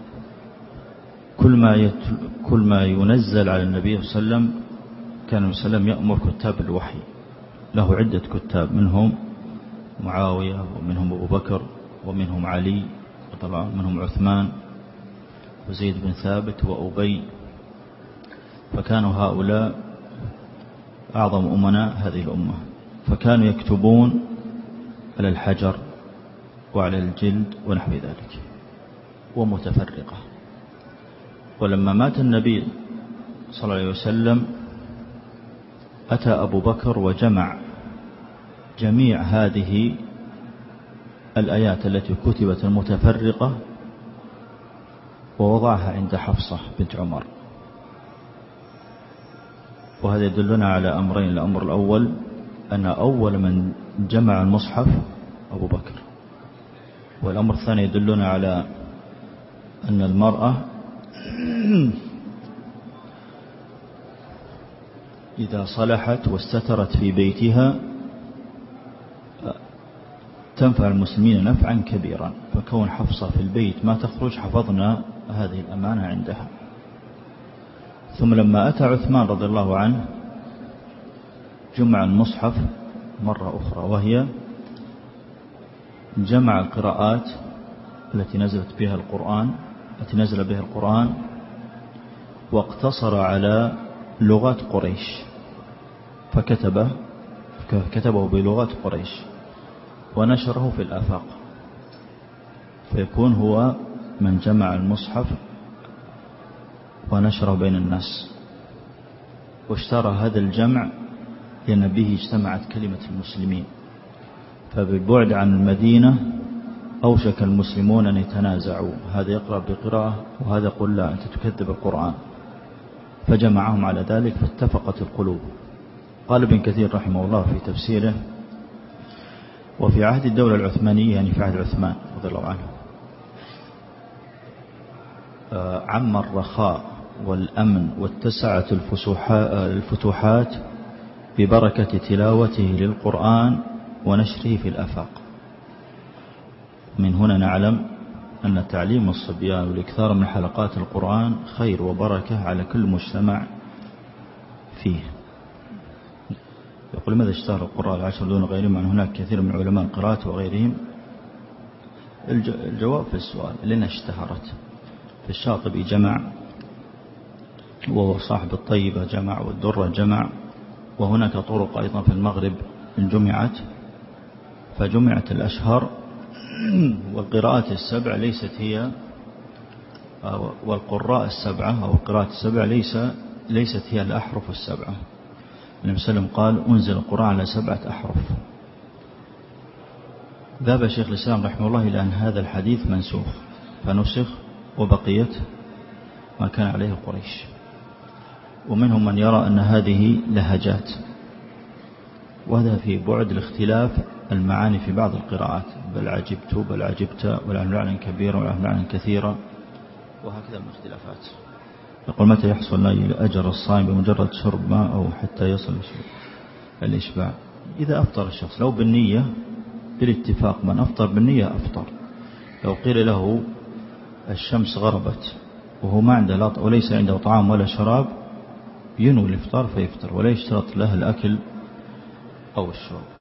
[SPEAKER 1] كل ما يتل... كل ما ينزل على النبي صلى الله عليه وسلم كان النبي صلى الله عليه وسلم يأمر كتاب الوحي، له عدة كتاب، منهم معاوية ومنهم أبو بكر ومنهم علي وطبعا منهم عثمان وزيد بن ثابت وأبي، فكانوا هؤلاء أعظم أمناء هذه الأمة، فكانوا يكتبون على الحجر وعلى الجلد ونحو ذلك ومتفرقة. ولما مات النبي صلى الله عليه وسلم أتى أبو بكر وجمع جميع هذه الآيات التي كتبت المتفرقة ووضعها عند حفصة بنت عمر. وهذا يدلنا على أمرين. الأمر الأول أن أول من جمع المصحف أبو بكر، والأمر الثاني يدلنا على أن المرأة إذا صلحت واستترت في بيتها تنفع المسلمين نفعا كبيرا، فكون حفصة في البيت ما تخرج حفظنا هذه الأمانة عندها. ثم لما أتى عثمان رضي الله عنه جمع المصحف مرة أخرى، وهي جمع القراءات التي نزلت بها القرآن التي نزل بها القرآن واقتصر على لغات قريش، فكتبه كتبه بلغات قريش ونشره في الآفاق، فيكون هو من جمع المصحف ونشره بين الناس. واشترى هذا الجمع لأن به اجتمعت كلمة المسلمين، فبالبعد عن المدينة أوشك المسلمون أن يتنازعوا، هذا يقرأ بقراءة وهذا يقول لا أنت تكذب القرآن، فجمعهم على ذلك فاتفقت القلوب. قال ابن كثير رحمه الله في تفسيره: وفي عهد الدولة العثمانية، يعني في عهد عثمان رضي الله عنه، عم الرخاء والأمن واتسعت الفتوحات ببركة تلاوته للقرآن ونشره في الآفاق. من هنا نعلم أن تعليم الصبيان والإكثار من حلقات القرآن خير وبركة على كل مجتمع فيه. يقول: ماذا اشتهر القراء العشر دون غيرهم عن هناك كثير من علماء القراءة وغيرهم؟ الجواب في السؤال لأنها اشتهرت. في الشاطبي جمع، وهو صاحب الطيبة جمع، والدرة جمع، وهناك طرق أيضا في المغرب جمعت، فجمعت الأشهر. والقراءات السبع ليست هي، والقراء السبعة أو القراءات السبع ليس ليست هي الأحرف السبعة. النبي صلى الله عليه وسلم قال: أنزل القرآن على سبعة أحرف. ذهب شيخ الإسلام رحمه الله إلى أن هذا الحديث منسوخ، فنسخ وبقيت ما كان عليه قريش. ومنهم من يرى أن هذه لهجات، وهذا في بعد الاختلاف المعاني في بعض القراءات، بل عجبت بل عجبت والعن لعنا كبيرا والعن لعنا كثيرا، وهكذا من اختلافات. يقول: متى يحصل لي أجر الصائم بمجرد شرب ماء أو حتى يصل الإشباع؟ إذا أفطر الشخص، لو بالنية بالاتفاق، من أفطر بالنية أفطر. لو قيل له الشمس غربت وهو ما عنده وليس عنده طعام ولا شراب، ينوي الإفطار فيفطر، ولا يشترط له الأكل أو الشرب.